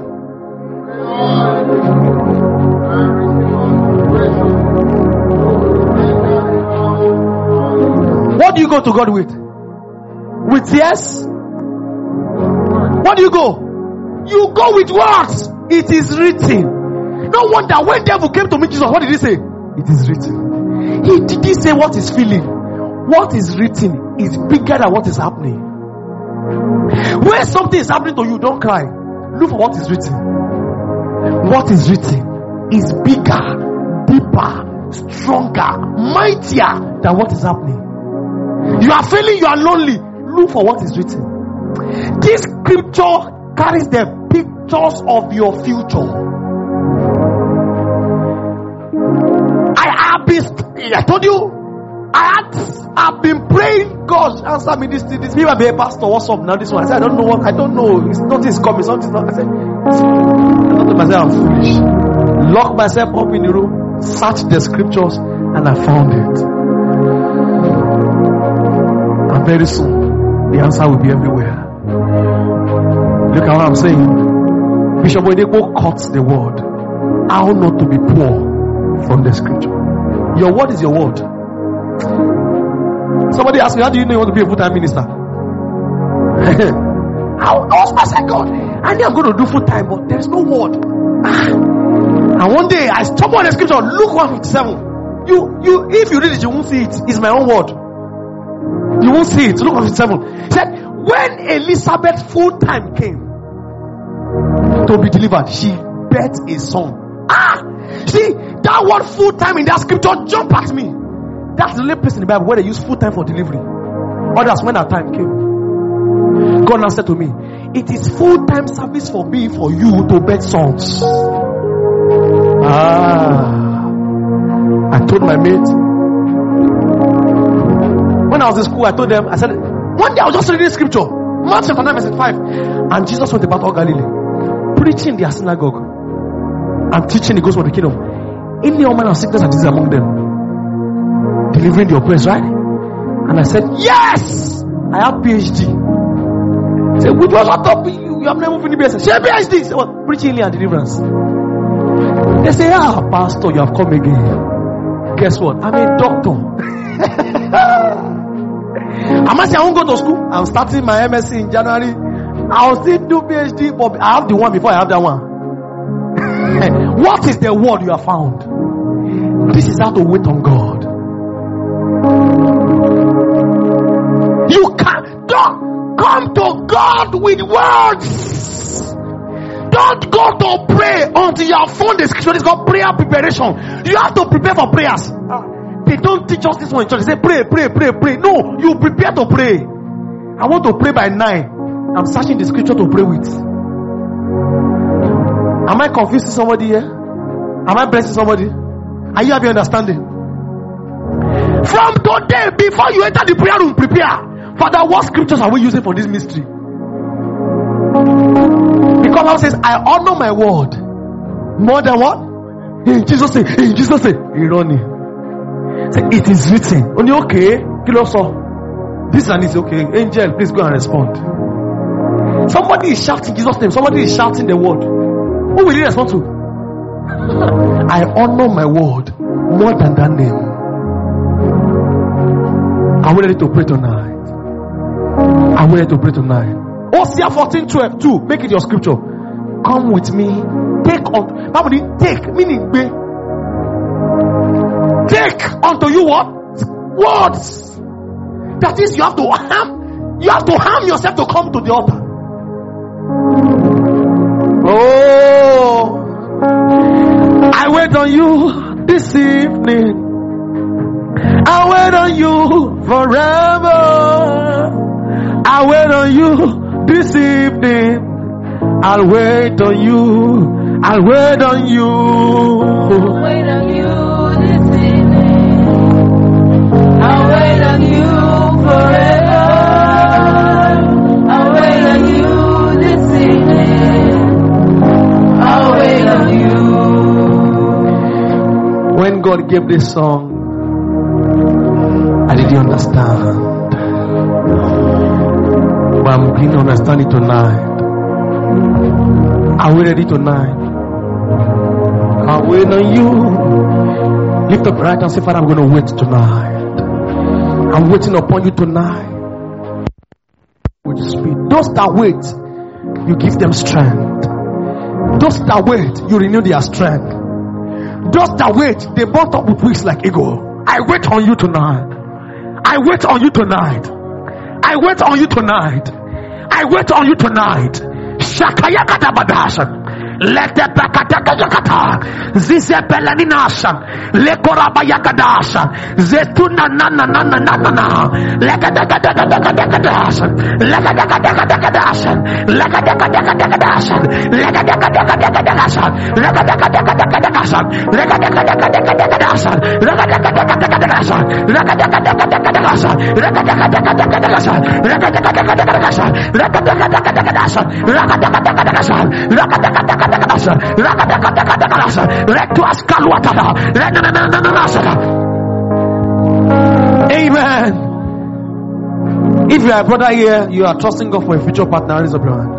What do you go to God with? With tears? What do you go? You go with words. It is written. No wonder when devil came to meet Jesus, what did he say? It is written. He didn't say what is feeling. What is written is bigger than what is happening. When something is happening to you, don't cry. Look for what is written. What is written is bigger, deeper, stronger, mightier than what is happening. You are feeling you are lonely. Look for what is written. This scripture carries the pictures of your future. I have been, I told you, I had, I've been praying, God, answer me this, this. People be a pastor, what's up now? This one. I said, I don't know what, I don't know. It's nothing is coming, something's not. I said, I thought to myself, I'm foolish. Lock myself up in the room, search the scriptures, and I found it. And very soon, the answer will be everywhere. Look at what I'm saying. Bishop Oyedepo cuts the word. How not to be poor from the scripture. Your word is your word. Somebody asked me, how do you know you want to be a full-time minister? How else I said, God, I know I'm going to do full-time, but there's no word. And one day I stumbled on the scripture, Luke one fifty-seven. You, you, if you read it, you won't see it. It's my own word. You won't see it. Luke one fifty-seven. He said, When Elizabeth full time came to be delivered, she birthed a son. Ah, see that word full time in that scripture jump at me. That's the only place in the Bible where they use full time for delivery. Others when that time came. God now said to me, it is full time service for me for you to birth sons. Ah, I told my mate. When I was in school, I told them, I said, one day I was just reading scripture, Mark chapter nine verse five, and Jesus went about all Galilee, preaching in their synagogue and teaching the gospel of the kingdom. Any all manner of sickness and disease among them, delivering the oppressed, right? And I said, yes, I have PhD. Say, which was not up? You, you have never finished B S. Say PhD. Say, what? Preaching healing and deliverance. They say, ah, pastor, you have come again. Guess what? I'm a doctor. I'm not saying I won't go to school. I'm starting my M S C in January. I'll still do PhD, but I have the one before I have that one. What is the word you have found? This is how to wait on God. You can't don't come to God with words. Don't go to pray until you have found the scripture. It's called prayer preparation. You have to prepare for prayers. They don't teach us this one in church. They say pray, pray, pray, pray. No, you prepare to pray. I want to pray by nine. I'm searching the scripture to pray with. Am I confusing somebody here? Am I blessing somebody? Are you having understanding? From today, before you enter the prayer room, prepare. Father, what scriptures are we using for this mystery? Because God says, I honor my word more than what? In Jesus' name, in Jesus' name, Ironi. Say, it is written. Only okay. Kill also. This and this, okay. Angel, please go and respond. Somebody is shouting Jesus' name. Somebody is shouting the word. Who will he respond to? I honor my word more than that name. Are we ready to pray tonight? Are we ready to pray tonight? Hosea fourteen twelve two. Make it your scripture. Come with me. Take on. Bible take meaning be. Take unto you what? Words. That is, you have to harm. You have to harm yourself to come to the altar. Oh, I wait on you this evening. I wait on you forever. I wait on you this evening. I'll wait on you. I'll wait on you. I'll wait on you this evening. I'll wait on you forever. I'll wait on you this evening. I'll wait on you. When God gave this song, I didn't understand. But I'm beginning to understand it tonight. Are we ready tonight? I'll wait on you. Lift up your right and say, Father, I'm going to wait tonight. I'm waiting upon you tonight. With speed. Those that wait, you give them strength. Those that wait, you renew their strength. Those that wait, they mount up with wings like eagle. I wait on you tonight. I wait on you tonight. I wait on you tonight. I wait on you tonight. Shakayakata badashan. Let the Pakatakata Zizepelaninasan Lekorabayakadasan Zetuna Nana Nana Nana Lekadakadakadakadasan Lekadakadakadakadasan Lekadakadakadakadasan Lekadakadakadakadasan Lekadakadakadakadasan Lekadakadakadakadasan Lekadakadakadakadasan Lekadakadakadakadasan Lekadakadakadakadasan Lekadakadakadakadasan Lekadakadakadakadasan Lekadakadakadakadasan Lekadakadakadakadasan Amen. If you are a brother here, you are trusting God for a future partner. Raise up your hand.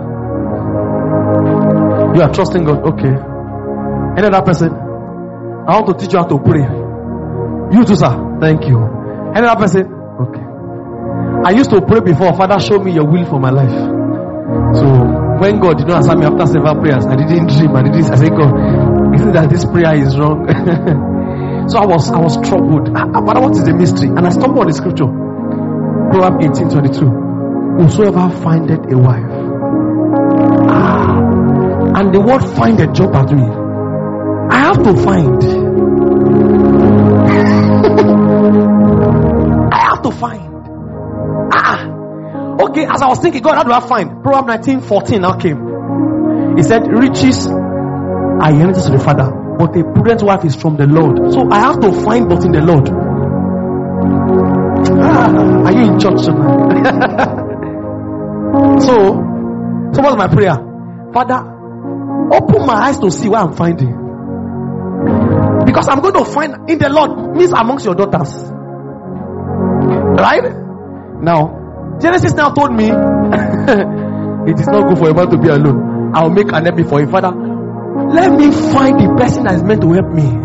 You are trusting God. Okay. Any other person? I want to teach you how to pray. You too, sir. Thank you. Any other person? Okay. I used to pray before. Father, show me your will for my life. So when God did not answer me after several prayers, I didn't dream. I didn't. I said, God, isn't that this prayer is wrong? So I was, I was troubled. But what is the mystery? And I stumbled on the scripture, Proverbs eighteen twenty-two. whosoever findeth a wife. Ah, and the word find a job at me. I have to find. I have to find. Ah, okay. As I was thinking, God, how do I find? Proverbs nineteen fourteen now came. He said, riches are inheritance to the father, but a prudent wife is from the Lord. So I have to find but in the Lord. Ah, are you in church tonight? so, so what's my prayer? Father, open my eyes to see what I'm finding. Because I'm going to find in the Lord means amongst your daughters. Right? Now, Genesis now told me it is not good for a man to be alone. I'll make an help for him. Father, let me find the person that is meant to help me.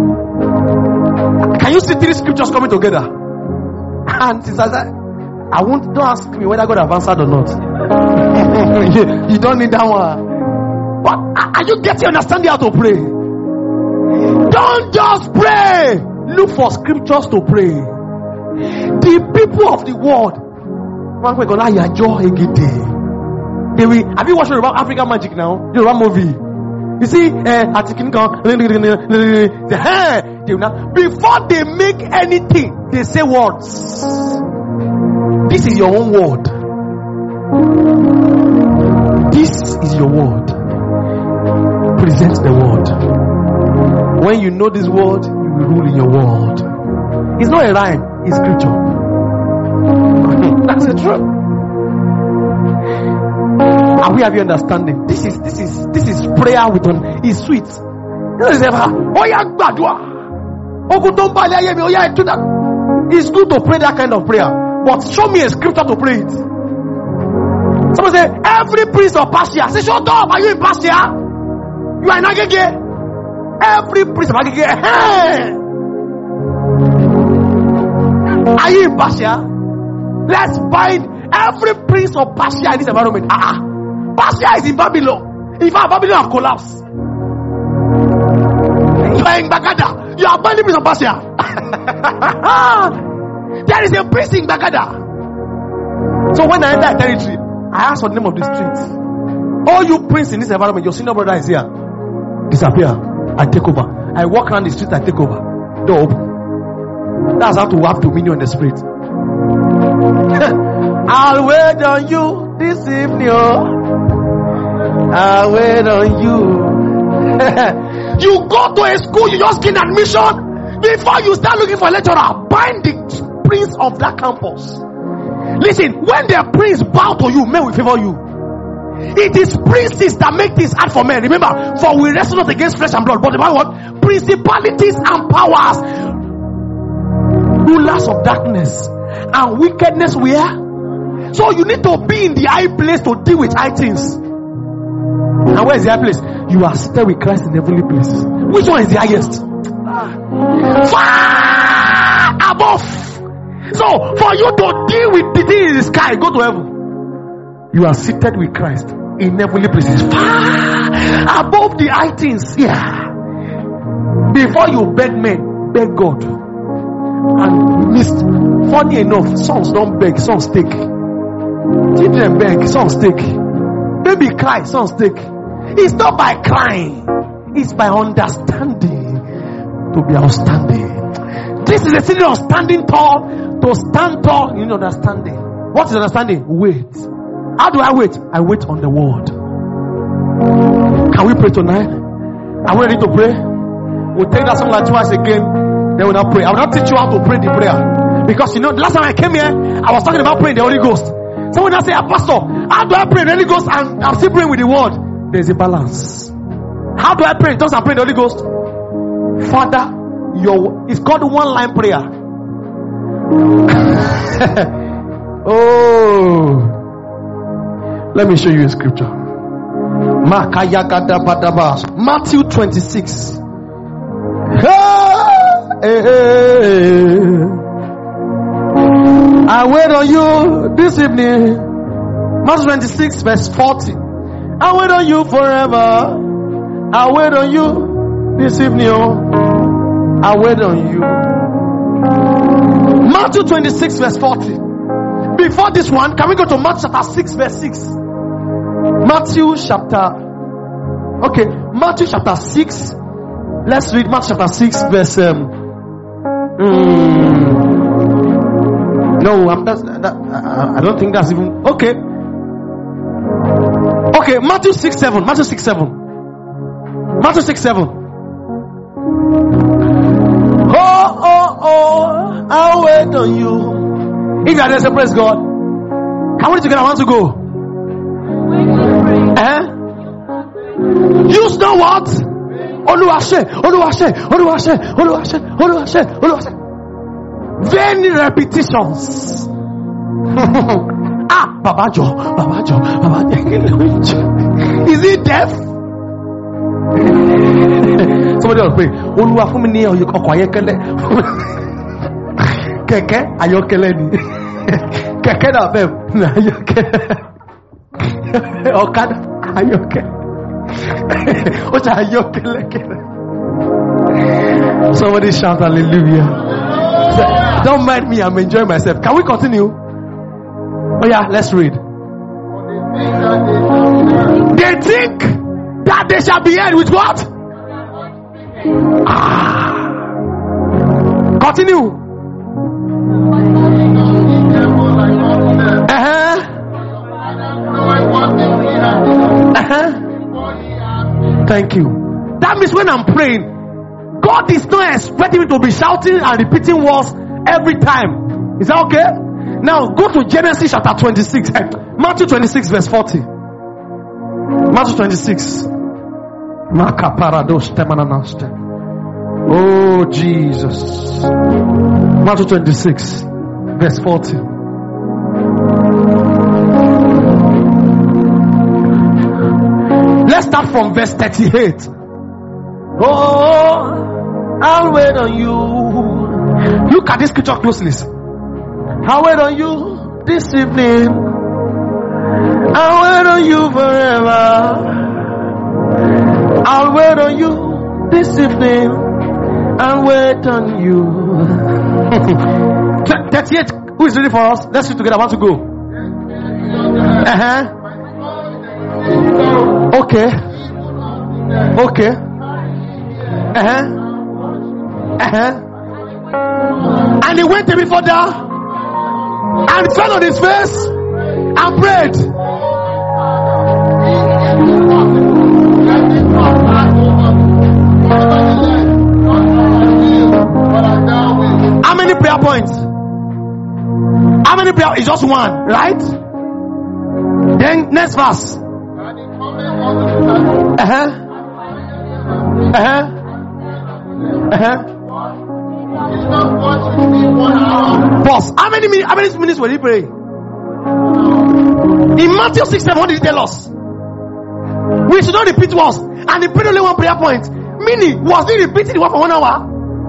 Can you see three scriptures coming together? And since I said, I won't, don't ask me whether God have answered or not. you, you don't need that one. But are you getting understanding how to pray? Don't just pray. Look for scriptures to pray. The people of the world, they will, have you watched about African Magic now? Yoruba movie. You see, uh, before they make anything, they say words. This is your own word. This is your word. Present the word. When you know this word, you will rule in your world. It's not a rhyme, it's scripture. That's the truth. Are we having understanding? This is this is this is prayer with on. It's sweet. It's good to pray that kind of prayer, but show me a scripture to pray it. Someone say, every priest of Persia. Say, shut up. Are you in Persia? You are in Agege. Every priest of Agege. Hey. Are you in Persia? Let's bind every prince of Persia in this environment. Ah, uh-uh. Persia is in Babylon. In fact, Babylon have collapsed. You are in Bagada. You are binding prince of Persia. There is a priest in Bagada. So when I enter a territory, I ask for the name of the street. All you prince in this environment, your senior brother is here. Disappear. I take over. I walk around the street. I take over. Door open. That's how to have dominion in the spirit. I'll wait on you this evening. I'll wait on you. You go to a school, you just gain admission. Before you start looking for a lecturer, bind the prince of that campus. Listen, when the prince bow to you, men will favor you. It is princes that make this hard for men. Remember, for we wrestle not against flesh and blood, but about what? Principalities and powers, rulers of darkness and wickedness. Where? So you need to be in the high place to deal with high things. And where is the high place? You are still with Christ in heavenly places. Which one is the highest? Far above. So for you to deal with the thing in the sky, go to heaven. You are seated with Christ in heavenly places, far above the high things. Yeah. Before you beg men, beg God. And missed. Funny enough, sons don't beg, sons take. Children beg, sons take. Baby cry, sons take. It's not by crying, it's by understanding. To be outstanding. This is a city of standing tall. To stand tall, you need understanding. What is understanding? Wait. How do I wait? I wait on the word. Can we pray tonight? Are we ready to pray? We'll take that song like twice again. Then we'll not pray. I will not teach you how to pray the prayer. Because you know, the last time I came here, I was talking about praying the Holy Ghost. Someone now say, ah, Pastor, how do I pray the Holy Ghost and I'm still praying with the word? There's a balance. How do I pray? Just I'm praying the Holy Ghost. Father, your it's called one line prayer. Oh, let me show you a scripture. Matthew twenty-six. Hey, hey. I wait on you this evening. Matthew twenty-six, verse forty. I wait on you forever. I wait on you this evening. I wait on you. Matthew twenty-six, verse forty. Before this one, can we go to Matthew chapter six, verse six? Matthew chapter. Okay, Matthew chapter six. Let's read Matthew chapter six, verse. Um, mm, no, I'm that's, that, I, I don't think that's even okay. Okay, Matthew six seven. Matthew six seven. Matthew six seven. Oh, oh, oh! I'll wait on you. If you are there, say praise God. Can we together? I want to go. Eh? Use no what? Oluwase, Oluwase, Oluwase, Oluwase, Oluwase, Oluwase. Vain repetitions. Ah, Babajo, Babajo, Babajo. Is he deaf? Somebody else pray. Oluwa fún mi ní ọkọ̀ ayọ́kẹ́lẹ́. Kẹ̀kẹ́ ayọ́kẹ́lẹ́ ni. Kẹ̀kẹ́ náà bẹ́ẹ̀ ni ayọ́kẹ́lẹ́. Ọ̀kadà ayọ́kẹ́lẹ́. What's a ayọ́kẹ́lẹ́ kẹ́lẹ́? Somebody shout hallelujah. Don't mind me, I'm enjoying myself. Can we continue? Oh yeah, let's read. They think that they shall be heard with what? Ah. Continue. Uh-huh. Uh-huh. Thank you. That means when I'm praying, God is not expecting me to be shouting and repeating words every time. Is that okay? Now go to Genesis chapter twenty-six. Matthew twenty-six verse forty. Matthew twenty-six. Oh Jesus. Matthew twenty-six verse forty. Let's start from verse thirty-eight. Oh, I'll wait on you. Look at this scripture closely. I'll wait on you this evening. I'll wait on you forever. I'll wait on you this evening. I'll wait on you. thirty-eight. Who is ready for us? Let's read together. I want to go. Uh-huh. Okay. Okay. Uh-huh. Uh-huh. And he went a bit further and fell on his face and prayed. How many prayer points? How many prayer? It's just one, right? Then next verse. Uh-huh. Uh-huh. Uh-huh. Boss, how many minutes how many minutes were he praying? In Matthew six seven, what did he tell us? We should not repeat words. And he prayed only one prayer point. Meaning, was he repeating the word for one hour?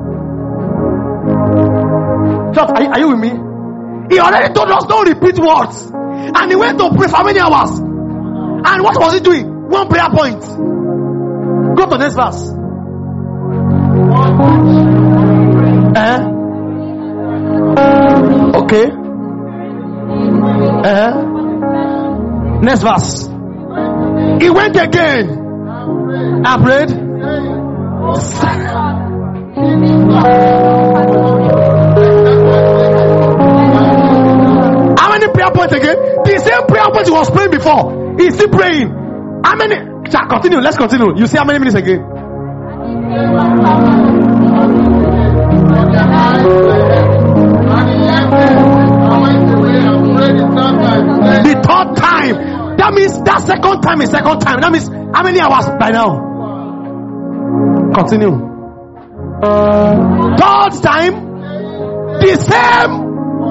Church, are, are you with me? He already told us don't repeat words. And he went to pray for how many hours? And what was he doing? One prayer point. Go to the next verse. Uh-huh. Okay. Uh-huh. Next verse. He went again and prayed. How many prayer points again? The same prayer point he was praying before. He's still praying. How many? Continue. Let's continue. You see how many minutes again? The third time. That means that second time is second time. That means how many hours by now? Continue. Third time. The same.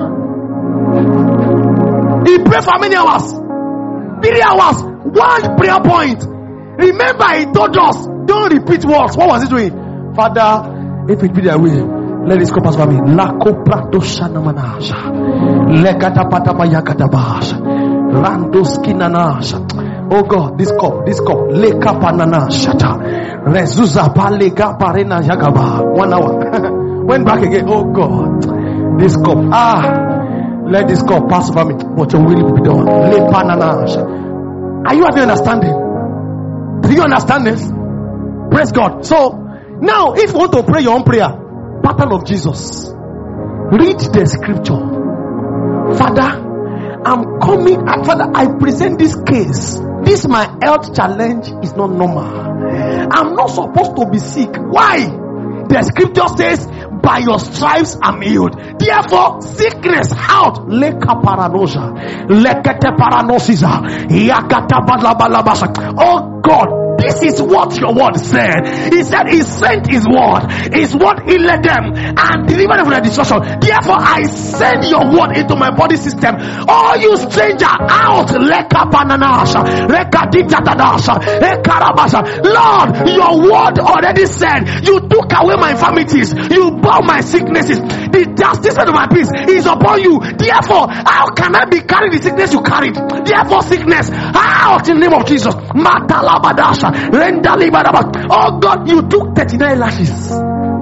He prayed for how many hours? Three hours. One prayer point. Remember, he told us, don't repeat words. What was he doing? Father, if it be thy will, let this cup pass by me. La copra do shanamanasha. Legata patama yakatabasha. Rando skinanasha. Oh God, this cup, this cup. Leka pananasha. Rezuza palega parena yagaba. One hour. Went back again. Oh God, this cup. Ah. Let this cup pass over me, but your will be done. Are you having understanding? Do you understand this? Praise God. So now, if you want to pray your own prayer, pattern of Jesus, read the scripture. Father, I'm coming. Father, I present this case. This my health challenge is not normal. I'm not supposed to be sick. Why? The scripture says, by your stripes I'm healed. Therefore, sickness out. Leka paranosa. Lekete paranosiza. Yakata balabalabasa. Oh God, this is what your word said. He said he sent his word. His word healed them and delivered them from their destruction. Therefore, I send your word into my body system. Oh, you stranger, out. Leka bananasha. Leka ditadadasha. Leka rabasha. Lord, your word already said you took away my infirmities. You bore my sicknesses. The justice of my peace is upon you. Therefore, how can I be carrying the sickness you carried? Therefore, sickness out in the name of Jesus. Matalabadasha. Oh God, you took thirty-nine lashes.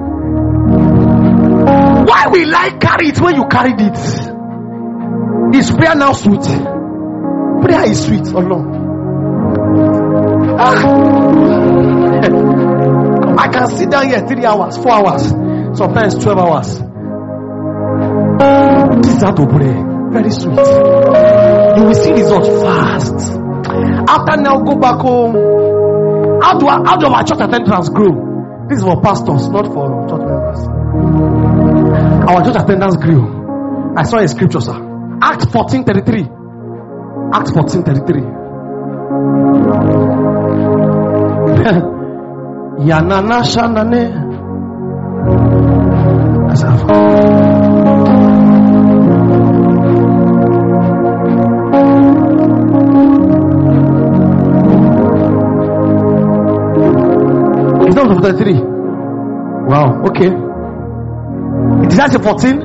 Why will I carry it when you carried it? Is prayer now sweet? Prayer is sweet, oh Lord. Ah. I can sit down here three hours, four hours, sometimes twelve hours. This is how to pray. Very sweet. You will see results fast. After now, go back home. How do, I, how do our church attendance grow? This is for pastors, not for church members. Our church attendance grew. I saw a scripture, sir. Acts fourteen thirty-three. Acts fourteen thirty-three. Yanana shanane. thirty-three. Wow, okay. It is Acts fourteen.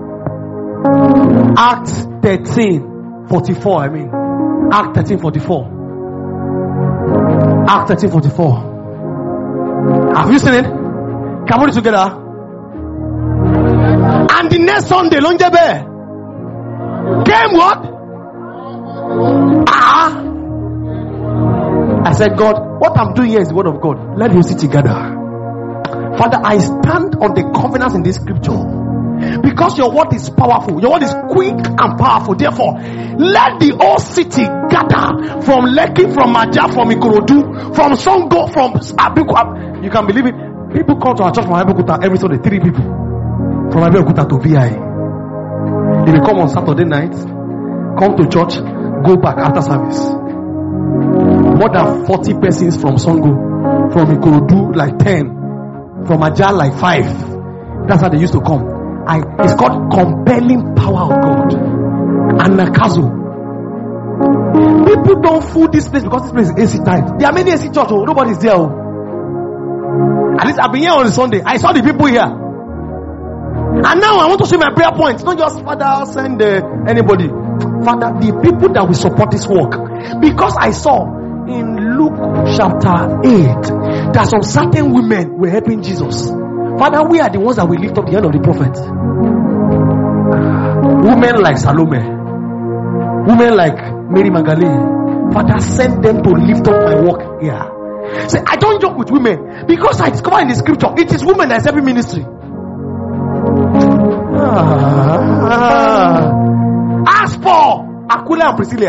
Acts thirteen forty-four, I mean. Acts thirteen forty-four. Acts thirteen forty-four. Have you seen it? Come on together. And the next Sunday, Longebe came what? Ah. I said, God, what I'm doing here is the word of God. Let you sit together. Father, I stand on the covenants in this scripture. Because your word is powerful. Your word is quick and powerful. Therefore, let the whole city gather. From Lekki, from Maja, from Ikorodu, from Songo, from Abeokuta. You can believe it. People come to our church from Abeokuta every Sunday. Three people. From Abeokuta to V I. They will come on Saturday night, come to church, go back after service. More than forty persons from Songo, from Ikorodu like ten, from Ajah like five. That's how they used to come. I, it's called compelling power of God. And Nakazo. People don't fool this place because this place is A C tight. There are many A C church. Oh, nobody's there. Oh. At least I've been here on Sunday. I saw the people here. And now I want to see my prayer points. Not just Father send uh, anybody. Father, the people that will support this work. Because I saw in Luke chapter eight that some certain women were helping Jesus. Father, we are the ones that will lift up the hand of the prophet. Women like Salome, women like Mary Magdalene. Father, send them to lift up my work here. Say, I don't joke with women because I discover in the scripture it is women that is every ministry. Ah. Ask for Aquila and Priscilla.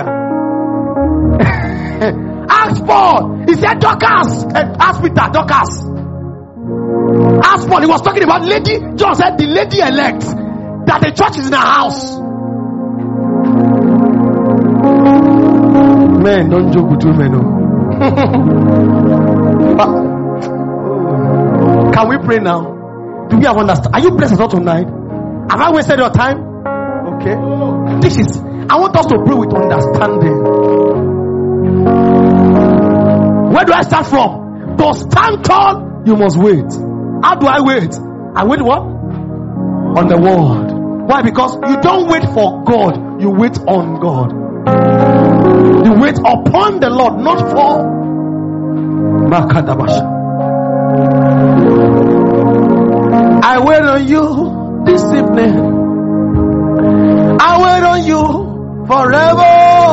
Ask Paul. He said Dorcas. Ask Peter, Dorcas. Ask Paul. He was talking about lady. John said the lady elect. That the church is in her house. Men, don't joke with women. No. Can we pray now? Do we have understand? Are you blessed or tonight? Have I wasted your time? Okay. This is. I want us to pray with understanding. Where do I start from? To stand tall, you must wait. How do I wait? I wait what? On the word. Why? Because you don't wait for God, you wait on God. You wait upon the Lord, not for Makadabash. I wait on you this evening. I wait on on you forever.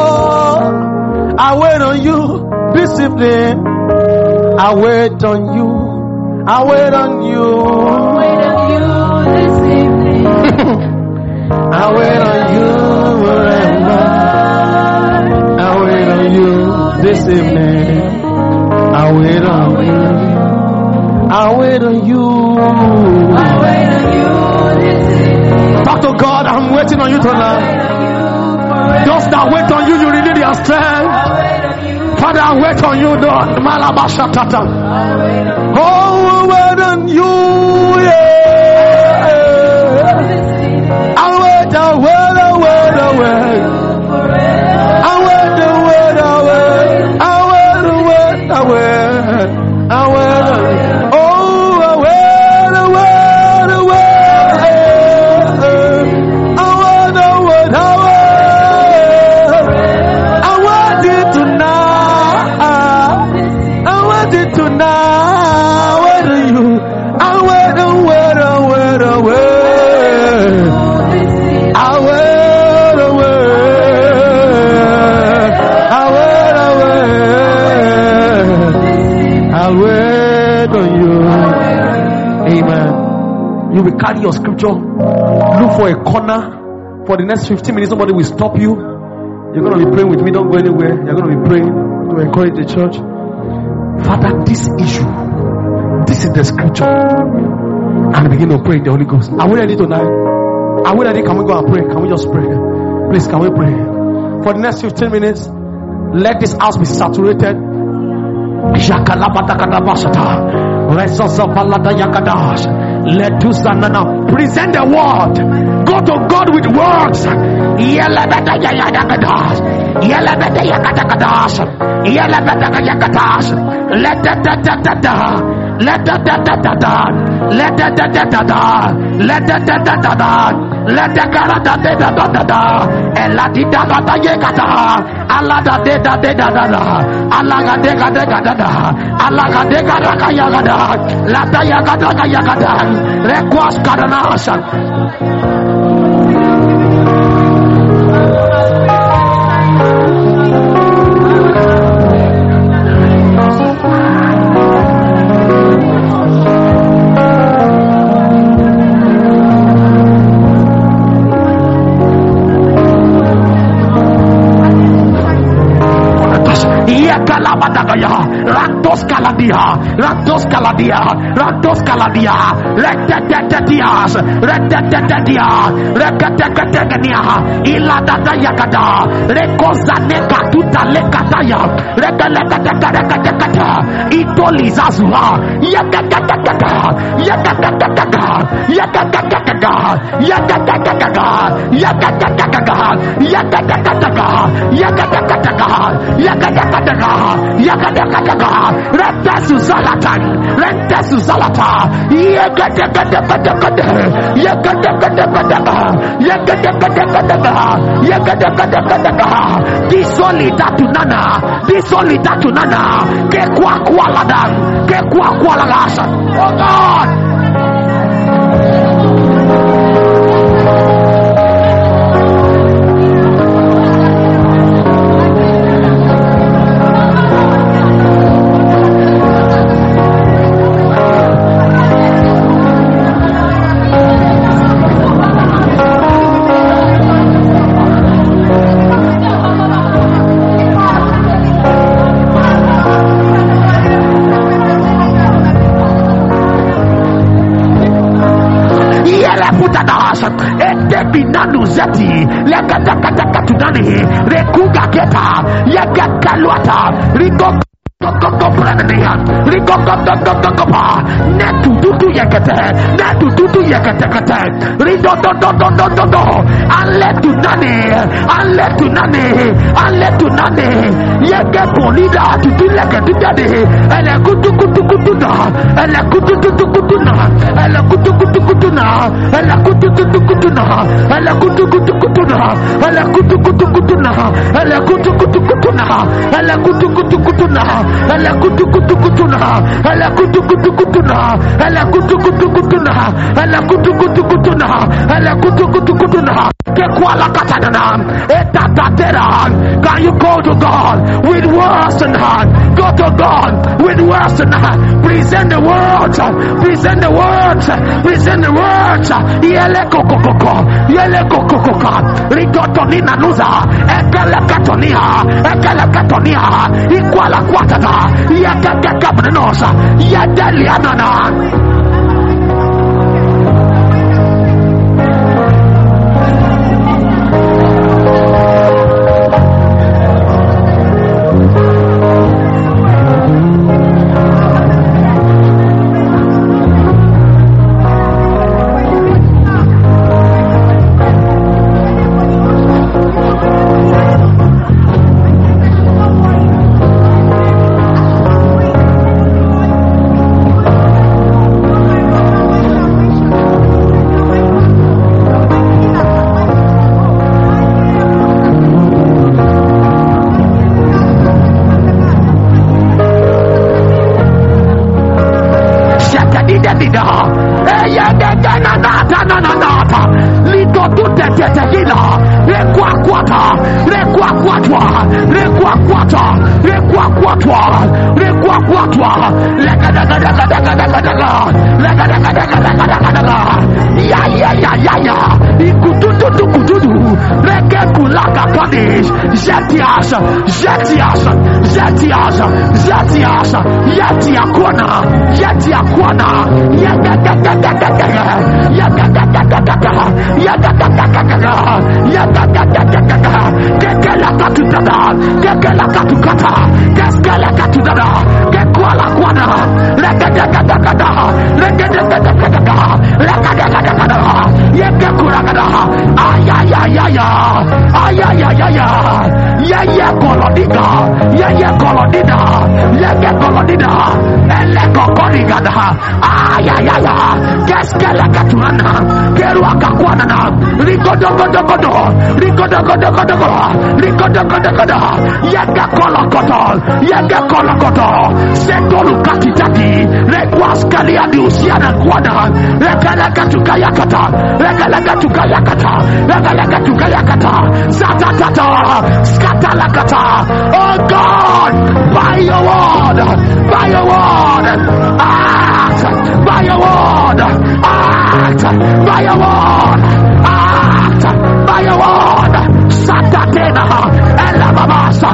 I wait on you this evening. I wait on you. I wait on you. I wait on you this evening. I wait on you forever. I wait on you this evening. I wait on you. I wait on you. I wait on you this evening. Talk to God. I'm waiting on you tonight. Those that wait on you, you renew their strength. Father, I wait on you, Lord. Malabashatata. Oh, I wait on you. Yeah. I wait, I wait, I wait, I wait. I wait, I wait, I wait. I wait, I wait, I wait. I wait. Oh, I wait, I wait, I wait. I wait, I wait, I wait. You will carry your scripture, look for a corner for the next fifteen minutes. Somebody will stop you. You're going to be praying with me. Don't go anywhere. You're going to be praying to encourage the church. Father, this issue, this is the scripture, and begin to pray in the Holy Ghost. Are we ready tonight? Are we ready? Can we go and pray? Can we just pray? Please, can we pray? For the next fifteen minutes, let this house be saturated. Let do now. Present the word. Go to God with words. Let da da da da da. Let da da da da da. Let da da da da da. Let da da da da da. Let da da da da da da da. Ella di da da da ye kata. Allah da de da de da da da. Allah ga de ga de ga da da. Allah ga de ga ra ga ya ga da. La da ya ga da ga ya ga da. Request kadanasha. Rantos Kaladia, Rantos Kaladia, Rantos Kaladia, Retetetias, Retetetia, Reketekatania, Ilada Yakada, Rekozaneka Tuta Lekataya, Rekalekata, Itolizazua, Yakakaka, Yakakaka, Yakakaka, Yakakaka, Yakakaka, Yakakaka, Yakakaka, Yakakaka, Yakakaka, Rentasu Zalatan, Rentasu Zalata, Yakakaka, Yakakaka, Yakakaka, Yakakaka, Disolita Tunana, Disolita Tunana, Kekwa Kualadan, Kekwa Kualagasa. Oh God! Zeti, Lekatakatakatunani, Rekuga Geta, Yakakalwata, Rico. Rico Netu Dudu Yakate, Netu Dudu Yakate, Rido Dodo, Aletu Nani, Aletu Nani, Aletu Nani, Yakapolida to do like a daddy, and a good to good to good to ele kutu kutu kutu na, ele kutu kutu kutu na, ele kutu kutu kutu na, ele kutu kutu kutu na, ele kutu kutu kutu na, ele kutu kutu kutu na, ele kutu kutu kutu na, ele kutu kutu kutu na, ele kutu kutu kutu na, ele kutu kutu kutu na, ele kutu kutu kutu na, ele kutu kutu kutu na. Kekwala katana, etatatera. Can you go to God with words in hand? Go to God with words in hand. Present the words, present the words, present the words. Yele kokoko, yele kokoko. Rigotonina nuza, ekele katonia, ekele katonia. Ikwala kwatata, yekeke kabnenosa, yedelianana. Zetias, Zetias, Zetias, Zetias, Yetiakwana, Yetiakwana, Yagagadagadaga, Yagagadagadaga, Yagagadagadaga, Yagagadagadaga, Kekelakatudada, Kekelakatukata, Keskelakatudada, Kekwalakwana, Legadagadaga, Legadagadaga, Legadagadaga, Yekakuragada, Ayayayaya, Ayayayaya. Yeah, yeah, Colodida, yeah, yeah, Colodida, yeah, yeah, Colodida, and Lego Coligada, ah, yeah, yeah, yeah, Cascala Catuna, Keruaka Quadana, Ricodo Godogodo, Ricodo Godogodo, Ricodo Godogodo, Yaga Colocoto, Yaga Colocoto, Setolu Catitati, Requas Caliadus, Yana Quada, Regalaka to Kayakata, Regalaka to Kayakata, Regalaka to Kayakata, Satata. Scatalakata, oh God, by your word, by your word, act, by your word, act, by your word, act, by your word, Satatena, Elabamasa.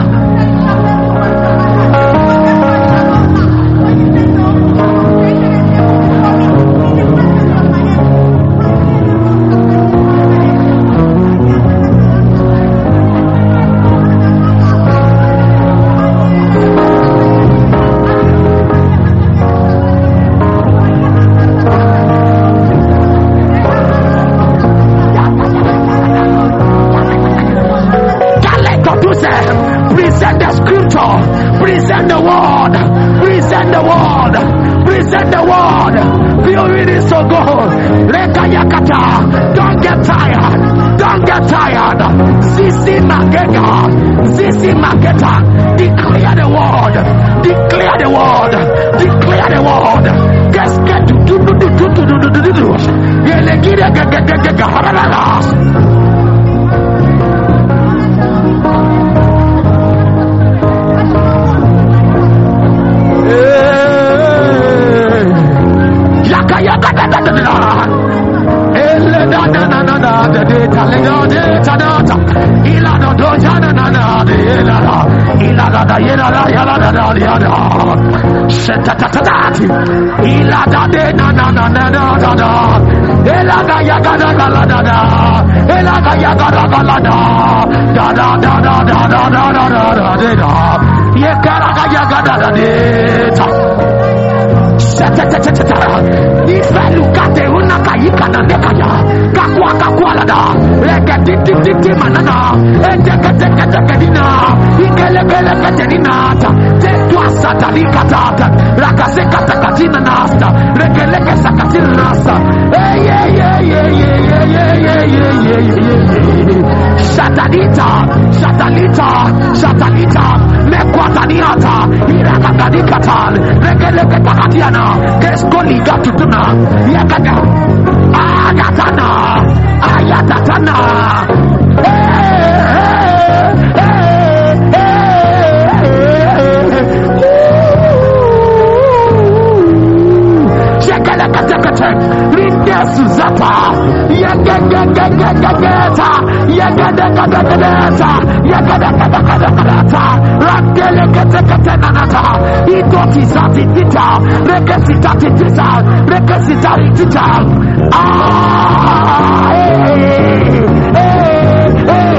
Present the word, present the word, present the word. Feel it is so good. Rekayakata, don't get tired, don't get tired. Sisi Mageta, Sisi Mageta, declare the word, declare the word, declare the word. Just get to do do do do do do do do do. Yelekira gagagagagahararas. Ifalukate unakayika na nekaya kakwa kakwa lada rekati titi manana eteke teke teke dina ikele kele kete dinata tetwa satalika tata rakase kata katina nasta Keskolika tutuna. Yakada. Agatana. Ayatatana. Suzata, Yagagagagagagata, Yagadagagagata, Yagadagagagata, Randelekatekatana, Idotizatita, Rekasitata, Rekasitata. Ah, hey, hey, hey.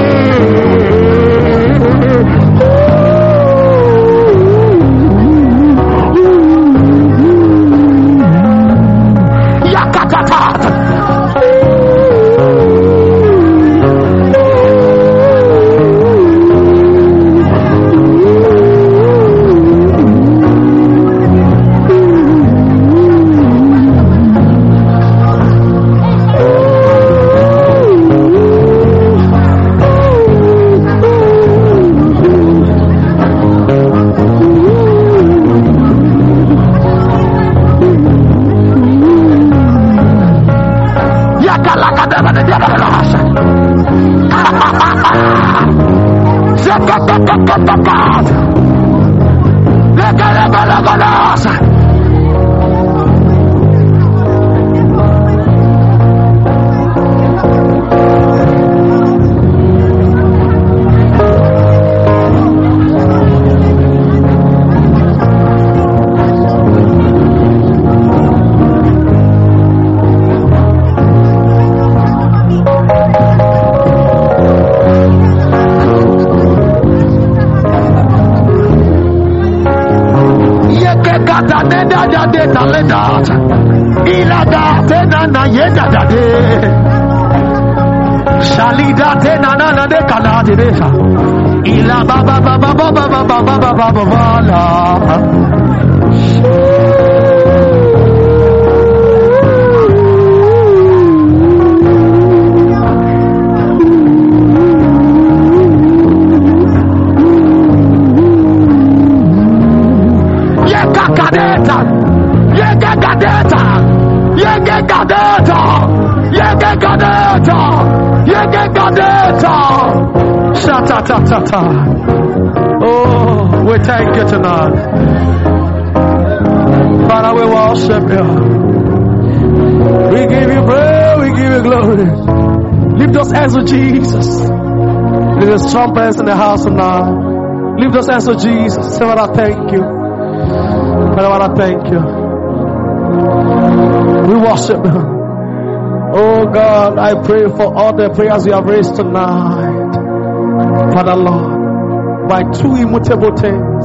Ila baba baba baba baba baba baba bala. Yekagadeta, yekagadeta, yekagadeta, yekagadeta, yekagadeta. Sha-ta-ta-ta-ta. Oh, we thank you tonight. Father, we worship you. We give you praise, we give you glory. Lift us hands to Jesus. Lift the trumpets in the house tonight. Lift us hands to Jesus. Say, Father, thank you. Father, thank you. We worship you. Oh God, I pray for all the prayers we have raised tonight. Father Lord, by two immutable things,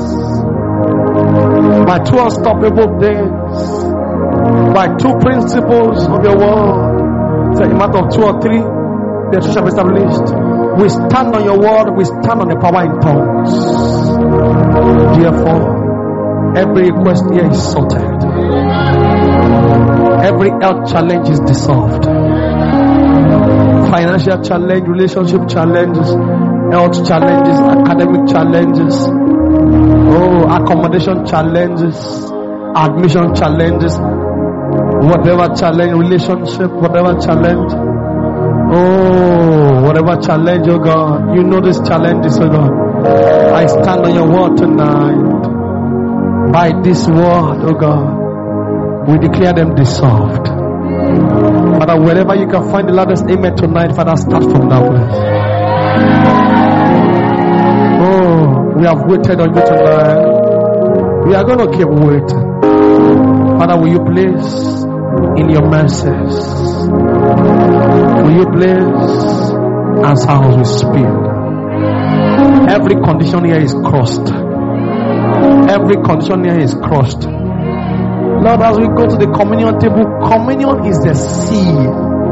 by two unstoppable things, by two principles of your word, say a matter of two or three, the church shall be established. We stand on your word, we stand on the power in tongues. Therefore, every request here is sorted. Every health challenge is dissolved. Financial challenge, relationship challenges, health challenges, academic challenges, oh, accommodation challenges, admission challenges, whatever challenge, relationship, whatever challenge, oh, whatever challenge, oh God, you know these challenges, oh God. I stand on your word tonight. By this word, oh God, we declare them dissolved. Father, wherever you can find the loudest amen tonight, Father, start from that place. Oh, we have waited on you tonight. We are going to keep waiting. Father, will you please, in your mercies, will you please answer us with speed? Every condition here is crossed. Every condition here is crossed. Lord, as we go to the communion table, communion is the seal.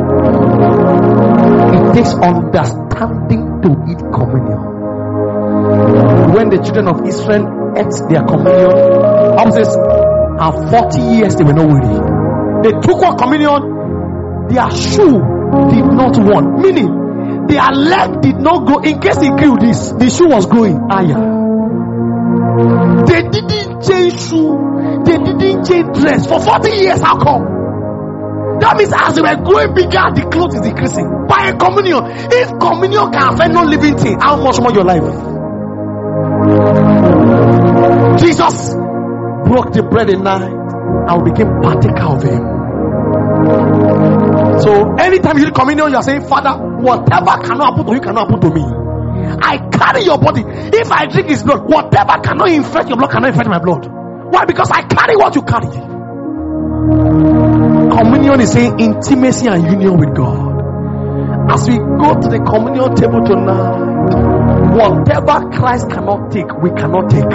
It takes understanding to eat communion. When the children of Israel ate their communion, I says, and forty years they were not weary. They took one communion, their shoe did not want. Meaning, their leg did not go. In case he grew this, the shoe was growing higher. They didn't change shoe. They didn't change dress. For forty years, how come? That means as they were growing bigger, the clothes is decreasing. By a communion. If communion can affect no living thing, how much more your life? Jesus broke the bread at night and we became partaker of him. So anytime you do communion, you are saying, Father, whatever cannot happen to you cannot happen to me. I carry your body. If I drink his blood, whatever cannot infect your blood cannot infect my blood. Why? Because I carry what you carry. Communion is saying intimacy and union with God. As we go to the communion table tonight, whatever Christ cannot take, we cannot take.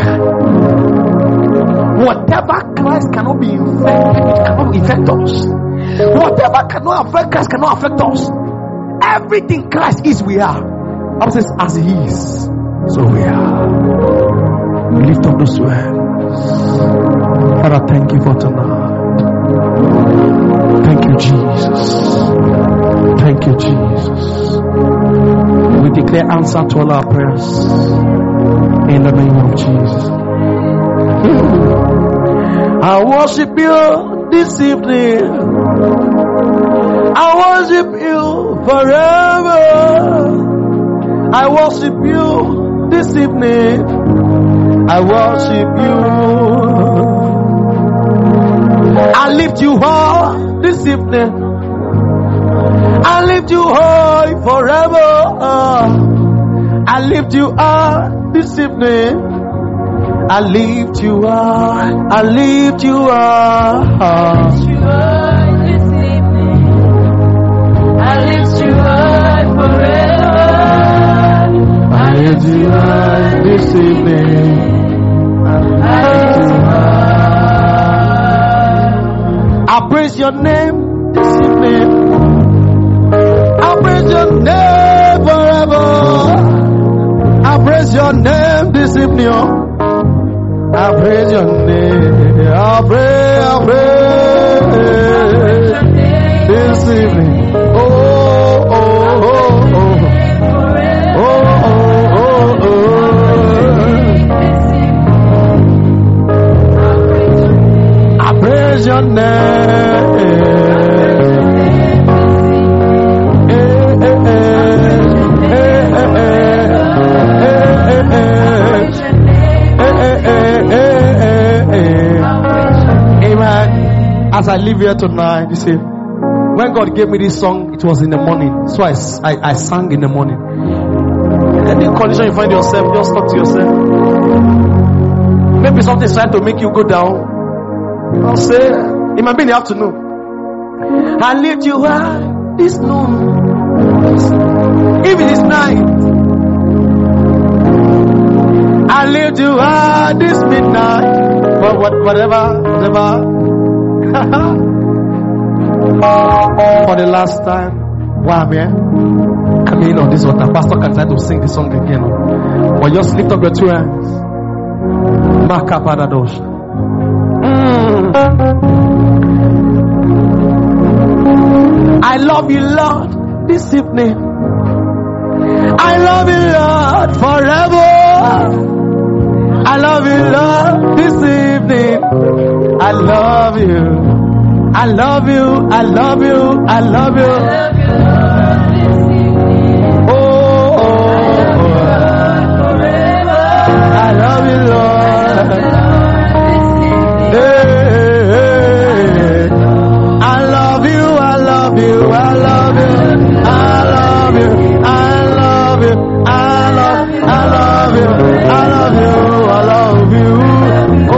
Whatever Christ cannot be infected, it cannot infect us. Whatever cannot affect Christ cannot affect us. Everything Christ is, we are. Bible says, as he is, so we are. We lift up those hands. Father, thank you for tonight. Thank you, Jesus. Thank you, Jesus. We declare answer to all our prayers in the name of Jesus. I worship you this evening. I worship you forever. I worship you this evening. I worship you. I lift you high this evening. I lift you high forever. I lift you high this evening. I lift you high. I lift you high. I lift you high this evening. I lift you high forever. I lift you high this evening. I lift you high. I praise your name this evening. I praise your name forever. I praise your name this evening. I praise your name. I pray, I pray this evening. Oh, oh, oh, oh. Oh, oh, oh, oh. I praise your name. As I live here tonight, you see, when God gave me this song, it was in the morning. So I, I, I sang in the morning. In any condition you find yourself, just talk to yourself. Maybe something's trying to make you go down. I'll say, it might be in the afternoon. I lift you high this noon. Even this night. I lift you high this midnight. But what, whatever, whatever. For the last time, why I'm here? Come in on this water. Pastor can try to sing the song again. But just lift up your two hands. Maka Paradosh. Mm. I love you, Lord, this evening. I love you, Lord, forever. I love you, Lord, this evening. I love you. I love you. I love you. I love you. Oh, oh, oh. I love you, Lord. Hey, hey, hey. I love you. I love you. I love you. I love you. I love you. I love. I love you. I love you. I love you. Oh.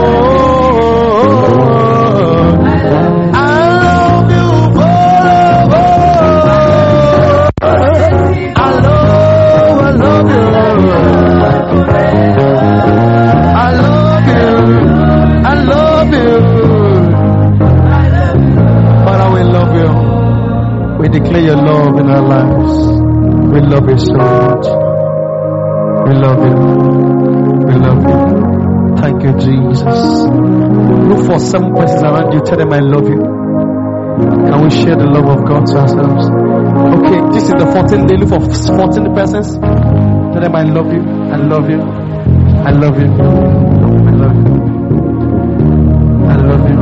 Declare your love in our lives. We love you so much. We love you. We love you. Thank you, Jesus. Look for some persons around you. Tell them I love you. Can we share the love of God to ourselves? Okay, this is the fourteenth day. Look for fourteen persons. Tell them I love you. I love you. I love you. I love you. I love you.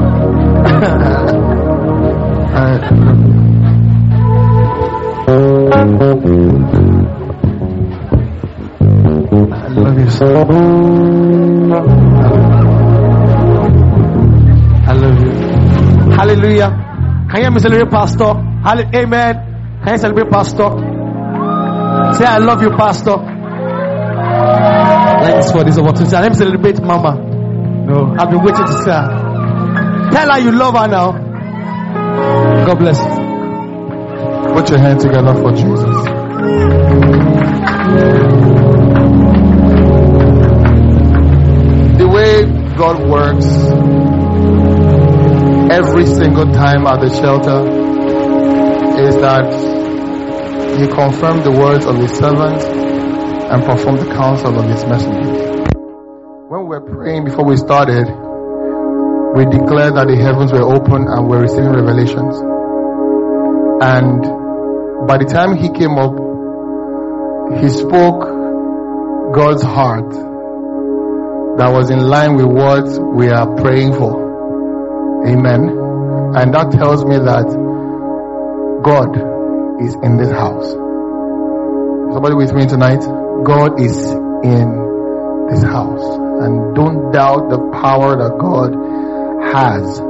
I love you. I love you so. I love you. Hallelujah. Can you hear me celebrate, Pastor? Halle- Amen. Can you celebrate, Pastor? Say, I love you, Pastor. Thanks for this opportunity. Let me celebrate, Mama. No, I've been waiting to see her. Tell her you love her now. God bless you. Put your hand together for Jesus. The way God works every single time at the shelter is that He confirmed the words of His servant and performed the counsel of His messengers. When we were praying before we started, we declared that the heavens were open and we're receiving revelations. And by the time He came up, He spoke God's heart that was in line with what we are praying for. Amen. And that tells me that God is in this house. Somebody with me tonight? God is in this house. And don't doubt the power that God has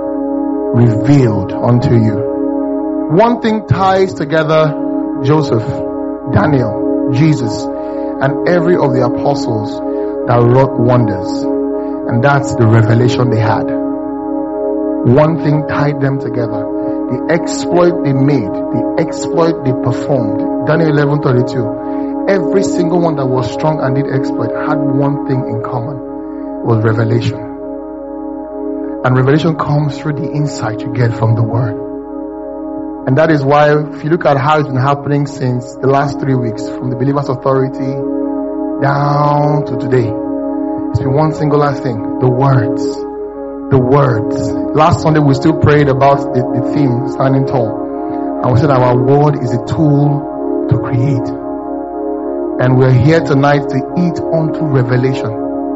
revealed unto you. One thing ties together Joseph, Daniel, Jesus, and every of the apostles that wrought wonders. And that's the revelation they had. One thing tied them together. The exploit they made, the exploit they performed. Daniel eleven thirty-two. Every single one that was strong and did exploit had one thing in common. It was revelation. And revelation comes through the insight you get from the Word. And that is why, if you look at how it's been happening since the last three weeks, from the Believer's Authority down to today, it's been one singular thing: the words. The words. Last Sunday we still prayed about the, the theme, standing tall. And we said our word is a tool to create. And we're here tonight to eat onto revelation.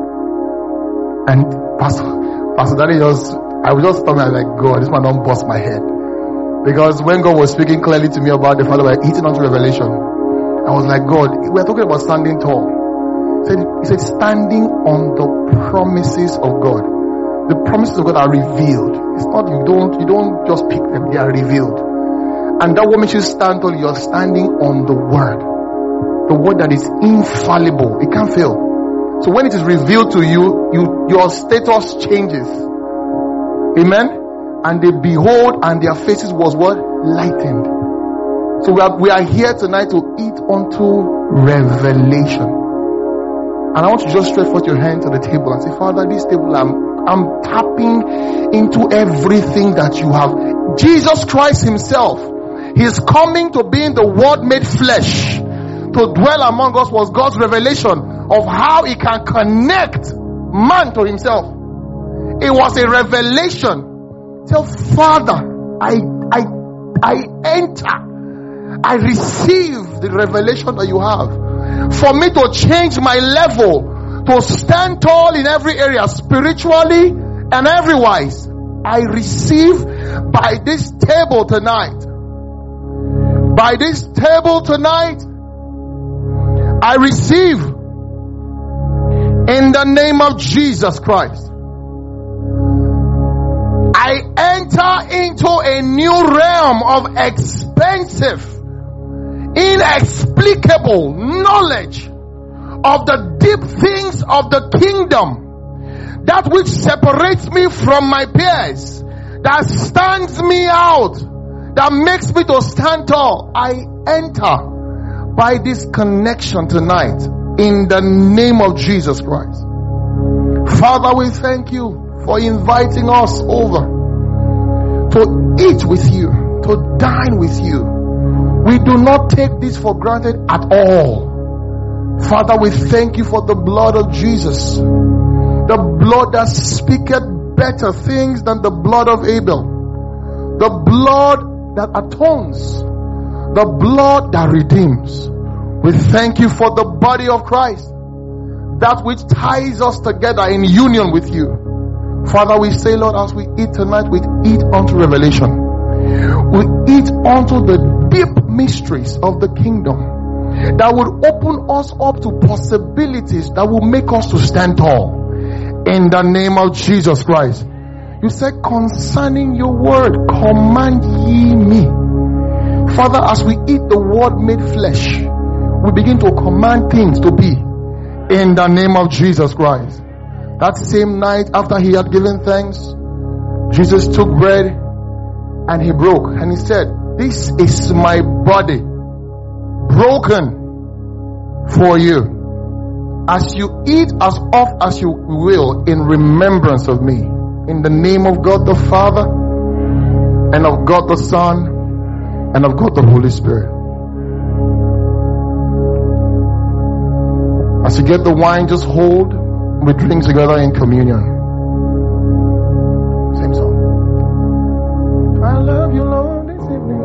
And Pastor, Pastor Daddy just, I was just talking, I was like, God, this man don't bust my head. Because when God was speaking clearly to me about the Father, we're eating onto revelation. I was like, God, we're talking about standing tall. He said, he said standing on the promises of God. The promises of God are revealed. It's not, you don't, you don't just pick them, they are revealed. And that what makes you stand tall, you're standing on the Word. The Word that is infallible. It can't fail. So when it is revealed to you, you, your status changes. Amen? And they behold and their faces was what? Lightened. So we are, we are here tonight to eat onto revelation. And I want you to just stretch forth your hand to the table and say, Father, this table I'm I'm tapping into everything that you have. Jesus Christ Himself, He is coming to be in the Word made flesh, to dwell among us, was God's revelation of how He can connect man to Himself. It was a revelation. Tell Father, I, I, I enter, I receive the revelation that you have for me to change my level, to stand tall in every area, spiritually and everywise. I receive by this table tonight. By this table tonight, I receive in the name of Jesus Christ. I enter into a new realm of expensive, inexplicable knowledge of the deep things of the kingdom, that which separates me from my peers, that stands me out, that makes me to stand tall. I enter by this connection tonight in the name of Jesus Christ. Father, we thank you for inviting us over to eat with you, to dine with you. We do not take this for granted at all. Father, we thank you for the blood of Jesus, the blood that speaketh better things than the blood of Abel, the blood that atones, the blood that redeems. We thank you for the body of Christ that which ties us together in union with you. Father, we say, Lord, as we eat tonight, we eat unto revelation. We eat unto the deep mysteries of the kingdom that would open us up to possibilities that will make us to stand tall. In the name of Jesus Christ. You said concerning your word, command ye me. Father, as we eat the word made flesh, we begin to command things to be. In the name of Jesus Christ. That same night after he had given thanks, Jesus took bread and he broke and he said, this is my body broken for you. As you eat as oft as you will in remembrance of me. In the name of God the Father and of God the Son and of God the Holy Spirit. As you get the wine, just hold. We drink together in communion. Same song. I love you, Lord, this evening.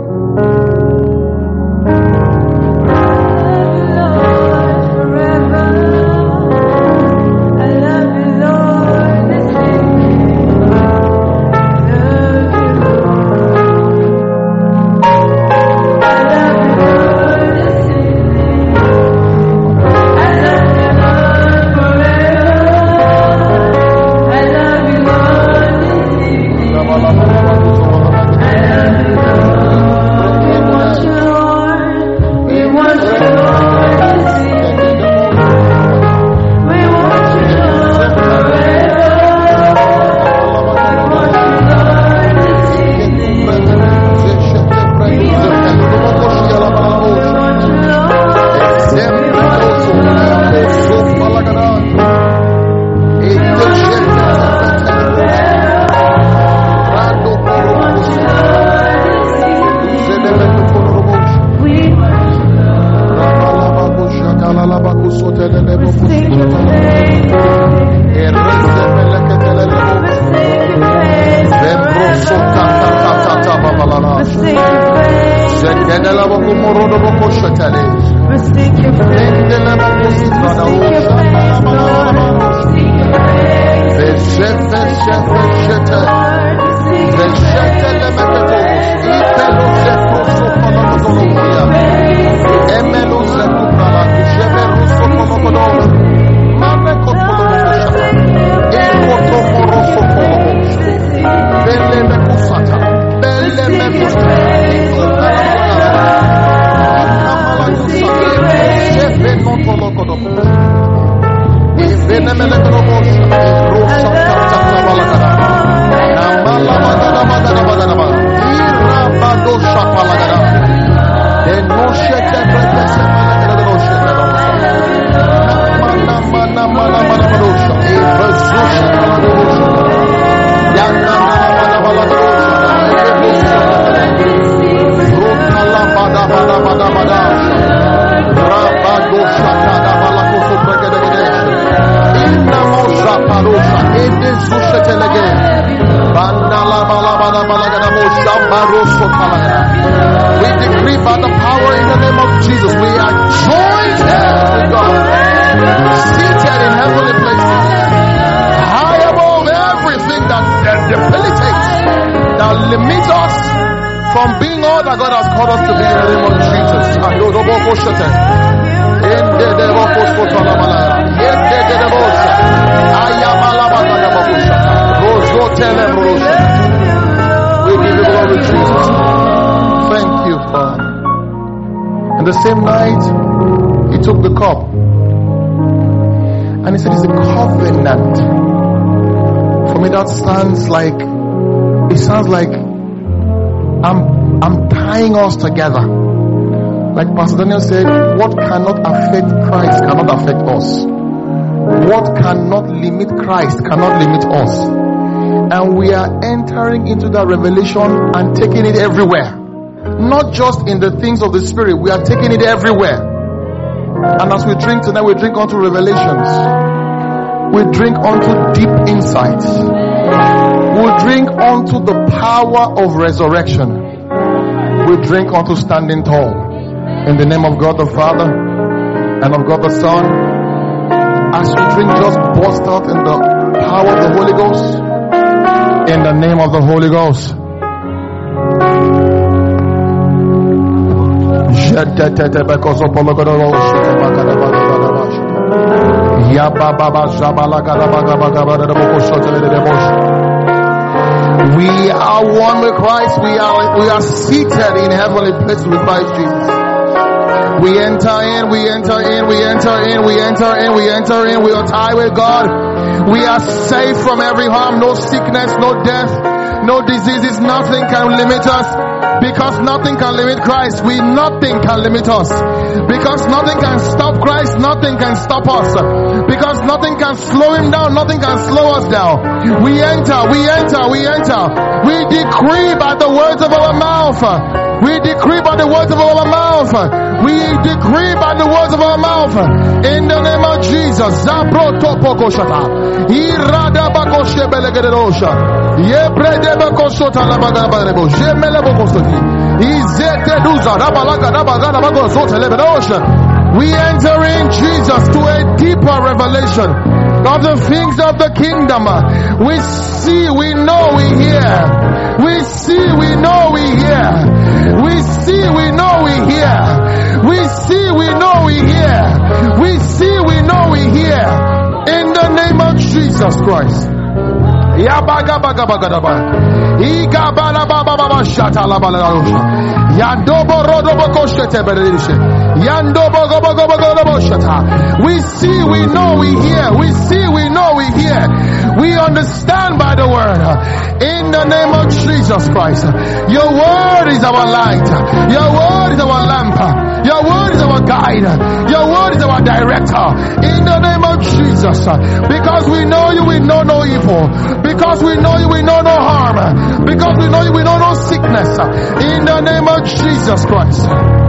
Same night, he took the cup and he said, it's a covenant. For me, that sounds like, it sounds like I'm, I'm tying us together. Like Pastor Daniel said, what cannot affect Christ cannot affect us. What cannot limit Christ cannot limit us. And we are entering into that revelation and taking it everywhere. Not just in the things of the Spirit, we are taking it everywhere. And as we drink tonight, we drink unto revelations. We drink unto deep insights. We drink unto the power of resurrection. We drink unto standing tall. In the name of God the Father, and of God the Son, as we drink, just burst out in the power of the Holy Ghost. In the name of the Holy Ghost. We are one with Christ. We are we are seated in heavenly places with Christ Jesus. We enter in, we enter in, we enter in, we enter in, we enter in. We are tied with God. We are safe from every harm. No sickness, no death, no diseases. Nothing can limit us. Because nothing can limit Christ. We nothing can limit us. Because nothing can stop Christ. Nothing can stop us. Because nothing can slow him down. Nothing can slow us down. We enter, we enter, we enter. We decree by the words of our mouth. We decree by the words of our mouth. We decree by the words of our mouth. In the name of Jesus. Zabrotopokoshata. Iradabakoshebelegedosha. Yebredebakosota labagabarebo. Jemelebokostoti. Izeteduza rabalagadabagadabagosota lebedosha. We enter in, Jesus, to a deeper revelation of the things of the kingdom. We see, we know, we hear. We see, we know, we hear. We see, we know, we hear. We see, we know, we hear. We see, we know, we hear. In the name of Jesus Christ. Yabagabagabagadaba. Igabalabababa shatalabalaosha. Yandoborodobokoshetebelerishe. Yandobogobogobogoboshata. We see, we know, we hear. We see, we know, we hear. We understand by the word. In the name of Jesus Christ. Your word is our light. Your word is our lamp. Your word is our guide. Your word is our director. In the name of Jesus. Because we know you, we know no evil. Because we know you, we know no harm. Because we know you, we know no sickness. In the name of Jesus Christ.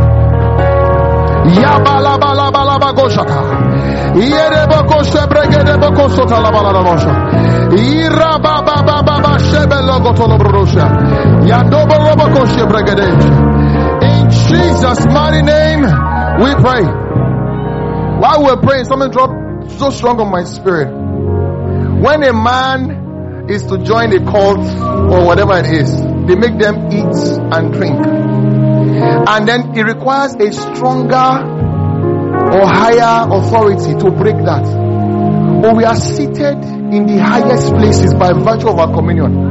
Yabalabalabalabagosata. Yerebokosebregedebokosota labalalabosha. Irababababa shebelogotolobrosha. Yandoborobokosebregedesha. In Jesus' mighty name, we pray. While we're praying, something dropped so strong on my spirit. When a man is to join a cult or whatever it is, they make them eat and drink. And then it requires a stronger or higher authority to break that. But we are seated in the highest places by virtue of our communion.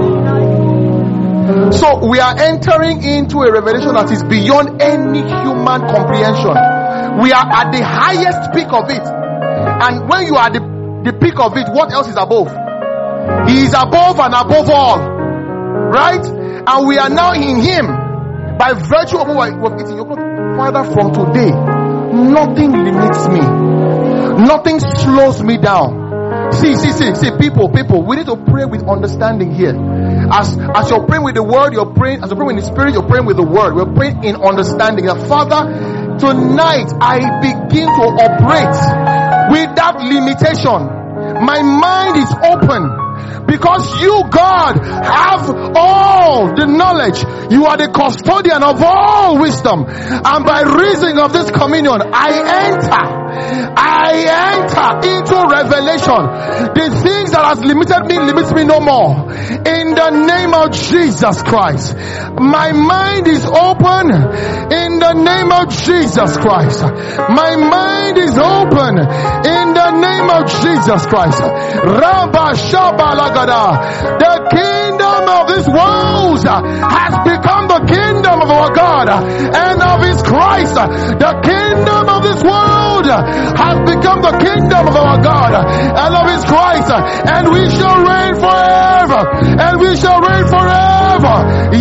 So we are entering into a revelation that is beyond any human comprehension. We are at the highest peak of it. And when you are at the, the peak of it, what else is above? He is above and above all. Right? And we are now in him. By virtue of what we're eating. Father, from today, nothing limits me. Nothing slows me down. See, see, see, see, people, people, we need to pray with understanding here. As, as you're praying with the word, you're praying, as you're praying in the spirit, you're praying with the word. We're praying in understanding. That Father, tonight I begin to operate without limitation. My mind is open. Because you, God, have all the knowledge. You are the custodian of all wisdom. And by reason of this communion, I enter. I enter into revelation. The things that has limited me, limits me no more. In the name of Jesus Christ. My mind is open. In the name of Jesus Christ. My mind is open. In the name of Jesus Christ. Rabba Shabalagada. The kingdom of this world has become the kingdom of our God and of his Christ. The kingdom of this world has become the kingdom of our God and of his Christ, and we shall reign forever, and we shall reign forever.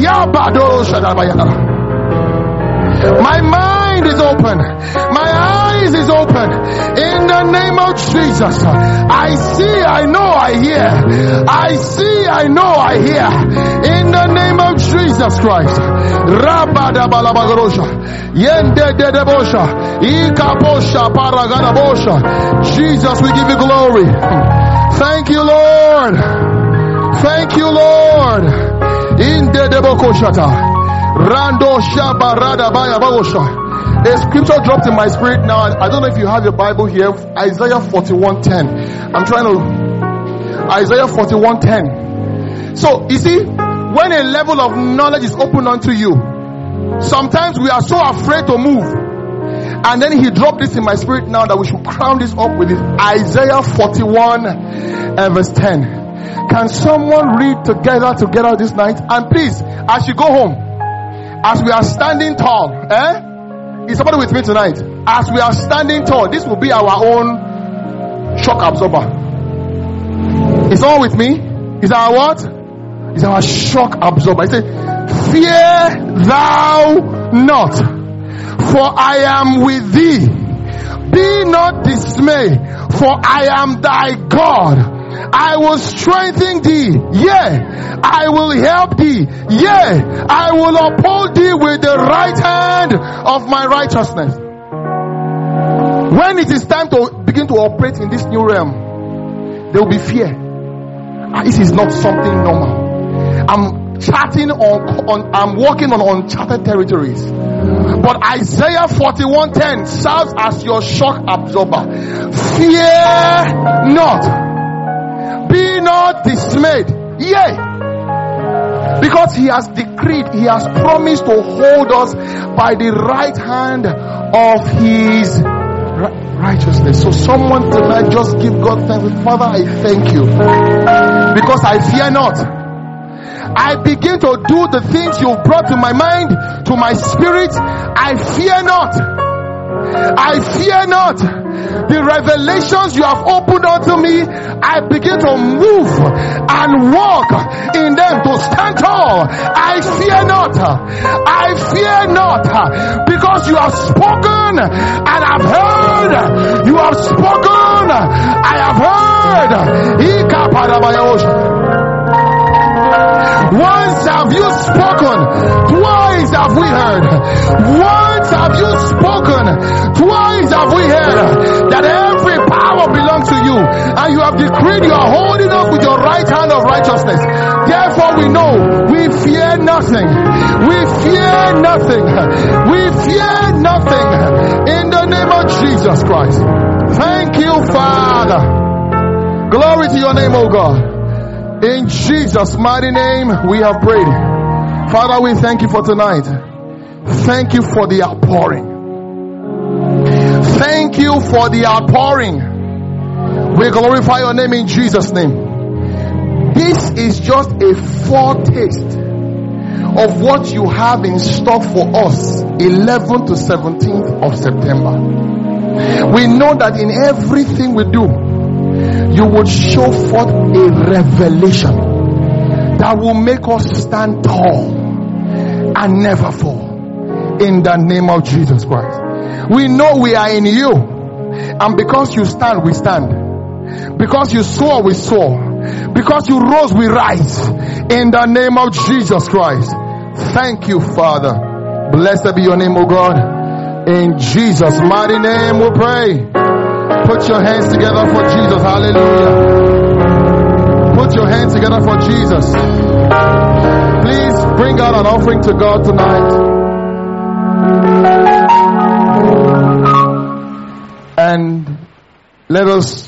My mind is open. My eyes is open. In the name of Jesus. I see, I know, I hear. I see, I know, I hear. In the name of Jesus Christ. Rabada balabagrosha. Yende de debosha. Ikaposha paraganabosha. Jesus, we give you glory. Thank you, Lord. Thank you, Lord. In the debokoshata. Rando Shabarada Baya Bagosha. A scripture dropped in my spirit now. I don't know if you have your Bible here. Isaiah forty-one ten. I'm trying to... Isaiah forty-one ten. So, you see, when a level of knowledge is opened unto you, sometimes we are so afraid to move. And then he dropped this in my spirit now that we should crown this up with it. Isaiah forty-one and verse ten. Can someone read together together this night? And please, as you go home, as we are standing tall, eh? Is somebody with me tonight? As we are standing tall, this will be our own shock absorber. Is someone with me? Is our what? Is our shock absorber. I say, fear thou not, for I am with thee. Be not dismayed, for I am thy God. I will strengthen thee. Yea, I will help thee. Yea, I will uphold thee with the right hand of my righteousness. When it is time to begin to operate in this new realm, there will be fear. This is not something normal. I'm charting on, on I'm walking on uncharted territories. But Isaiah forty-one ten serves as your shock absorber. Fear not. Be not dismayed. Yea. Because he has decreed, he has promised to hold us by the right hand of his righteousness. So someone tonight just give God thanks. Father, I thank you. Because I fear not. I begin to do the things you've brought to my mind, to my spirit. I fear not. I fear not. The revelations you have opened unto me, I begin to move and walk in them, to stand tall. I fear not. I fear not. Because you have spoken and I've heard. You have spoken. I have heard. Once have you spoken, twice have we heard. Once have you spoken, twice have we heard that every power belongs to you, and you have decreed you are holding us with your right hand of righteousness. Therefore we know we fear nothing. We fear nothing. We fear nothing in the name of Jesus Christ. Thank you, Father. Glory to your name, O God. In Jesus' mighty name we have prayed. Father, we thank you for tonight. Thank you for the outpouring. Thank you for the outpouring. We glorify your name in Jesus' name. This is just a foretaste of what you have in store for us eleventh to seventeenth of September. We know that in everything we do, you would show forth a revelation that will make us stand tall and never fall. In the name of Jesus Christ. We know we are in you. And because you stand, we stand. Because you soar, we soar. Because you rose, we rise. In the name of Jesus Christ. Thank you, Father. Blessed be your name, O God. In Jesus' mighty name we pray. Put your hands together for Jesus. Hallelujah. Put your hands together for Jesus. Please bring out an offering to God tonight. And let us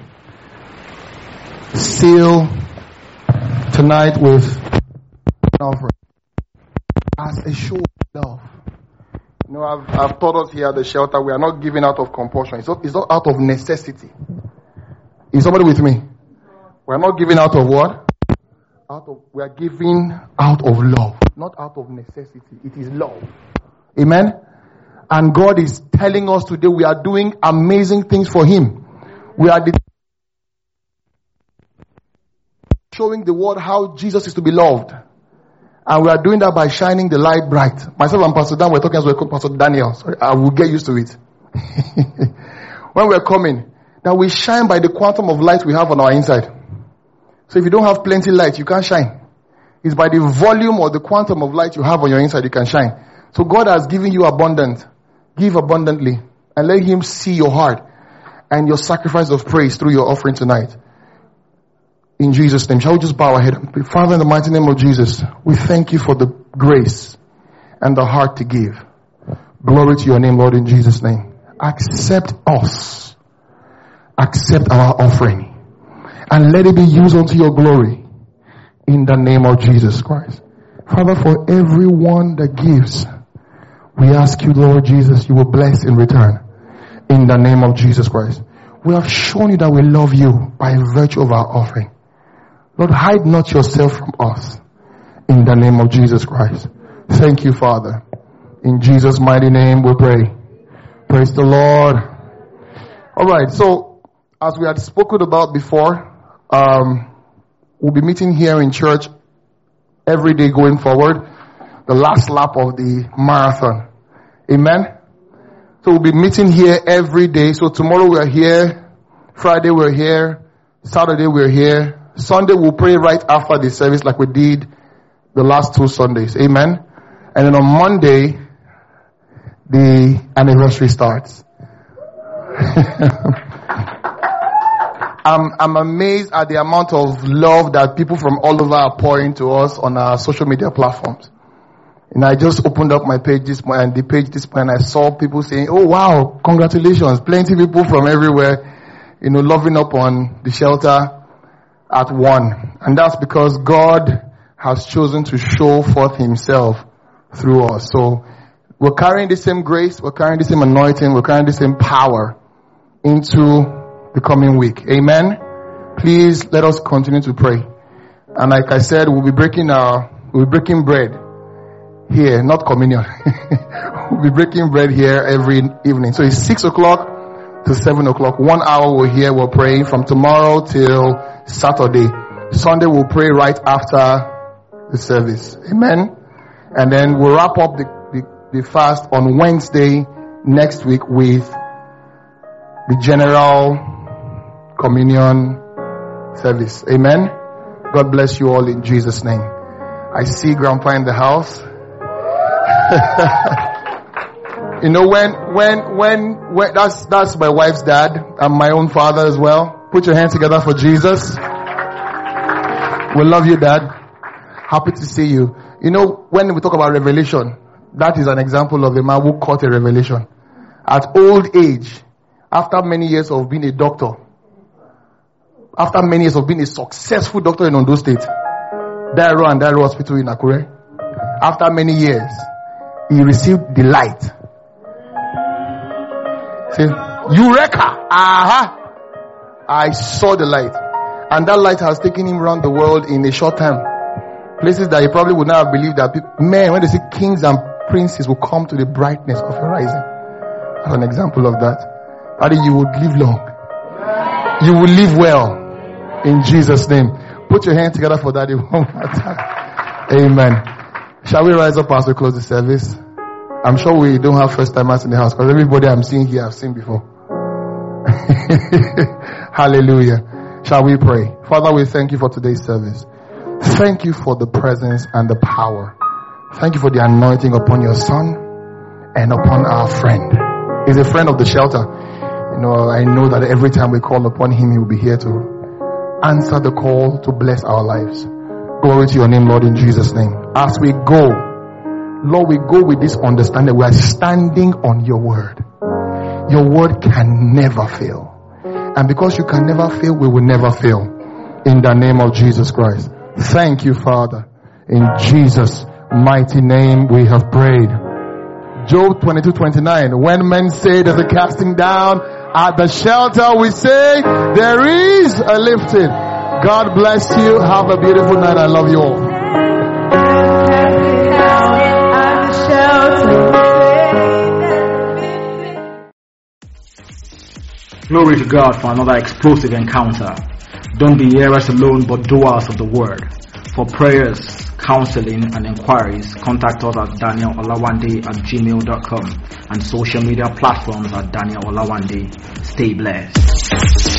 seal tonight with an offering as a show of love. You know, I've, I've taught us here at the shelter, we are not giving out of compulsion. It's not, it's not out of necessity. Is somebody with me? We are not giving out of what? Out of, we are giving out of love, not out of necessity. It is love. Amen? And God is telling us today we are doing amazing things for Him. We are the, showing the world how Jesus is to be loved. And we are doing that by shining the light bright. Myself and Pastor Dan were talking as we were Pastor Daniel. Sorry, I will get used to it. When we are coming, that we shine by the quantum of light we have on our inside. So if you don't have plenty light, you can't shine. It's by the volume or the quantum of light you have on your inside you can shine. So God has given you abundant. Give abundantly and let Him see your heart and your sacrifice of praise through your offering tonight. In Jesus' name, shall we just bow our head? Father, in the mighty name of Jesus, we thank you for the grace and the heart to give. Glory to your name, Lord, in Jesus' name. Accept us. Accept our offering. And let it be used unto your glory. In the name of Jesus Christ. Father, for everyone that gives, we ask you, Lord Jesus, you will bless in return. In the name of Jesus Christ. We have shown you that we love you by virtue of our offering. Lord, hide not yourself from us. In the name of Jesus Christ. Thank you, Father. In Jesus' mighty name we pray. Praise the Lord. Alright, so as we had spoken about before, um, we'll be meeting here in church every day going forward. The last lap of the marathon. Amen. So we'll be meeting here every day. So tomorrow we're here. Friday we're here. Saturday we're here. Sunday we'll pray right after the service like we did the last two Sundays. Amen. And then on Monday, the anniversary starts. I'm, I'm amazed at the amount of love that people from all over are pouring to us on our social media platforms. And I just opened up my page this morning, and the page this morning, and I saw people saying, oh wow, congratulations. Plenty of people from everywhere, you know, loving up on the shelter at one. And that's because God has chosen to show forth himself through us. So we're carrying the same grace, we're carrying the same anointing, we're carrying the same power into the coming week. Amen. Please let us continue to pray. And like I said, we'll be breaking our, we'll be breaking bread here, not communion. We'll be breaking bread here every evening. So it's six o'clock to seven o'clock. One hour we're here, we're praying from tomorrow till Saturday. Sunday we'll pray right after the service. Amen. And then we'll wrap up the, the, the fast on Wednesday next week with the general communion service. Amen. God bless you all in Jesus' name. I see Grandpa in the house. You know, when, when, when, when, that's, that's my wife's dad and my own father as well. Put your hands together for Jesus. We love you, Dad. Happy to see you. You know, when we talk about revelation, that is an example of a man who caught a revelation. At old age, after many years of being a doctor, after many years of being a successful doctor in Ondo State, Dairo and Dairo Hospital in Akure, after many years, he received the light. Say, Eureka! Aha! I saw the light. And that light has taken him around the world in a short time. Places that he probably would not have believed that people, man, when they say kings and princes will come to the brightness of a rising. As an example of that. Daddy, you would live long. You will live well. In Jesus' name. Put your hand together for Daddy one more time. Amen. Shall we rise up as we close the service? I'm sure we don't have first timers in the house because everybody I'm seeing here I've seen before. Hallelujah. Shall we pray? Father, we thank you for today's service. Thank you for the presence and the power. Thank you for the anointing upon your son and upon our friend. He's a friend of the shelter. You know, I know that every time we call upon him, he will be here to answer the call to bless our lives. Glory to your name, Lord, in Jesus' name. As we go, Lord, we go with this understanding. We are standing on your word. Your word can never fail. And because you can never fail, we will never fail. In the name of Jesus Christ. Thank you, Father. In Jesus' mighty name we have prayed. Job twenty-two twenty-nine. When men say there's a casting down, at the shelter we say there is a lifting. God bless you. Have a beautiful night. I love you all. Glory to God for another explosive encounter. Don't be hearers alone but doers of the word. For prayers, counseling and inquiries, contact us at daniel olawande at gmail dot com and social media platforms at Daniel Olawande. Stay blessed.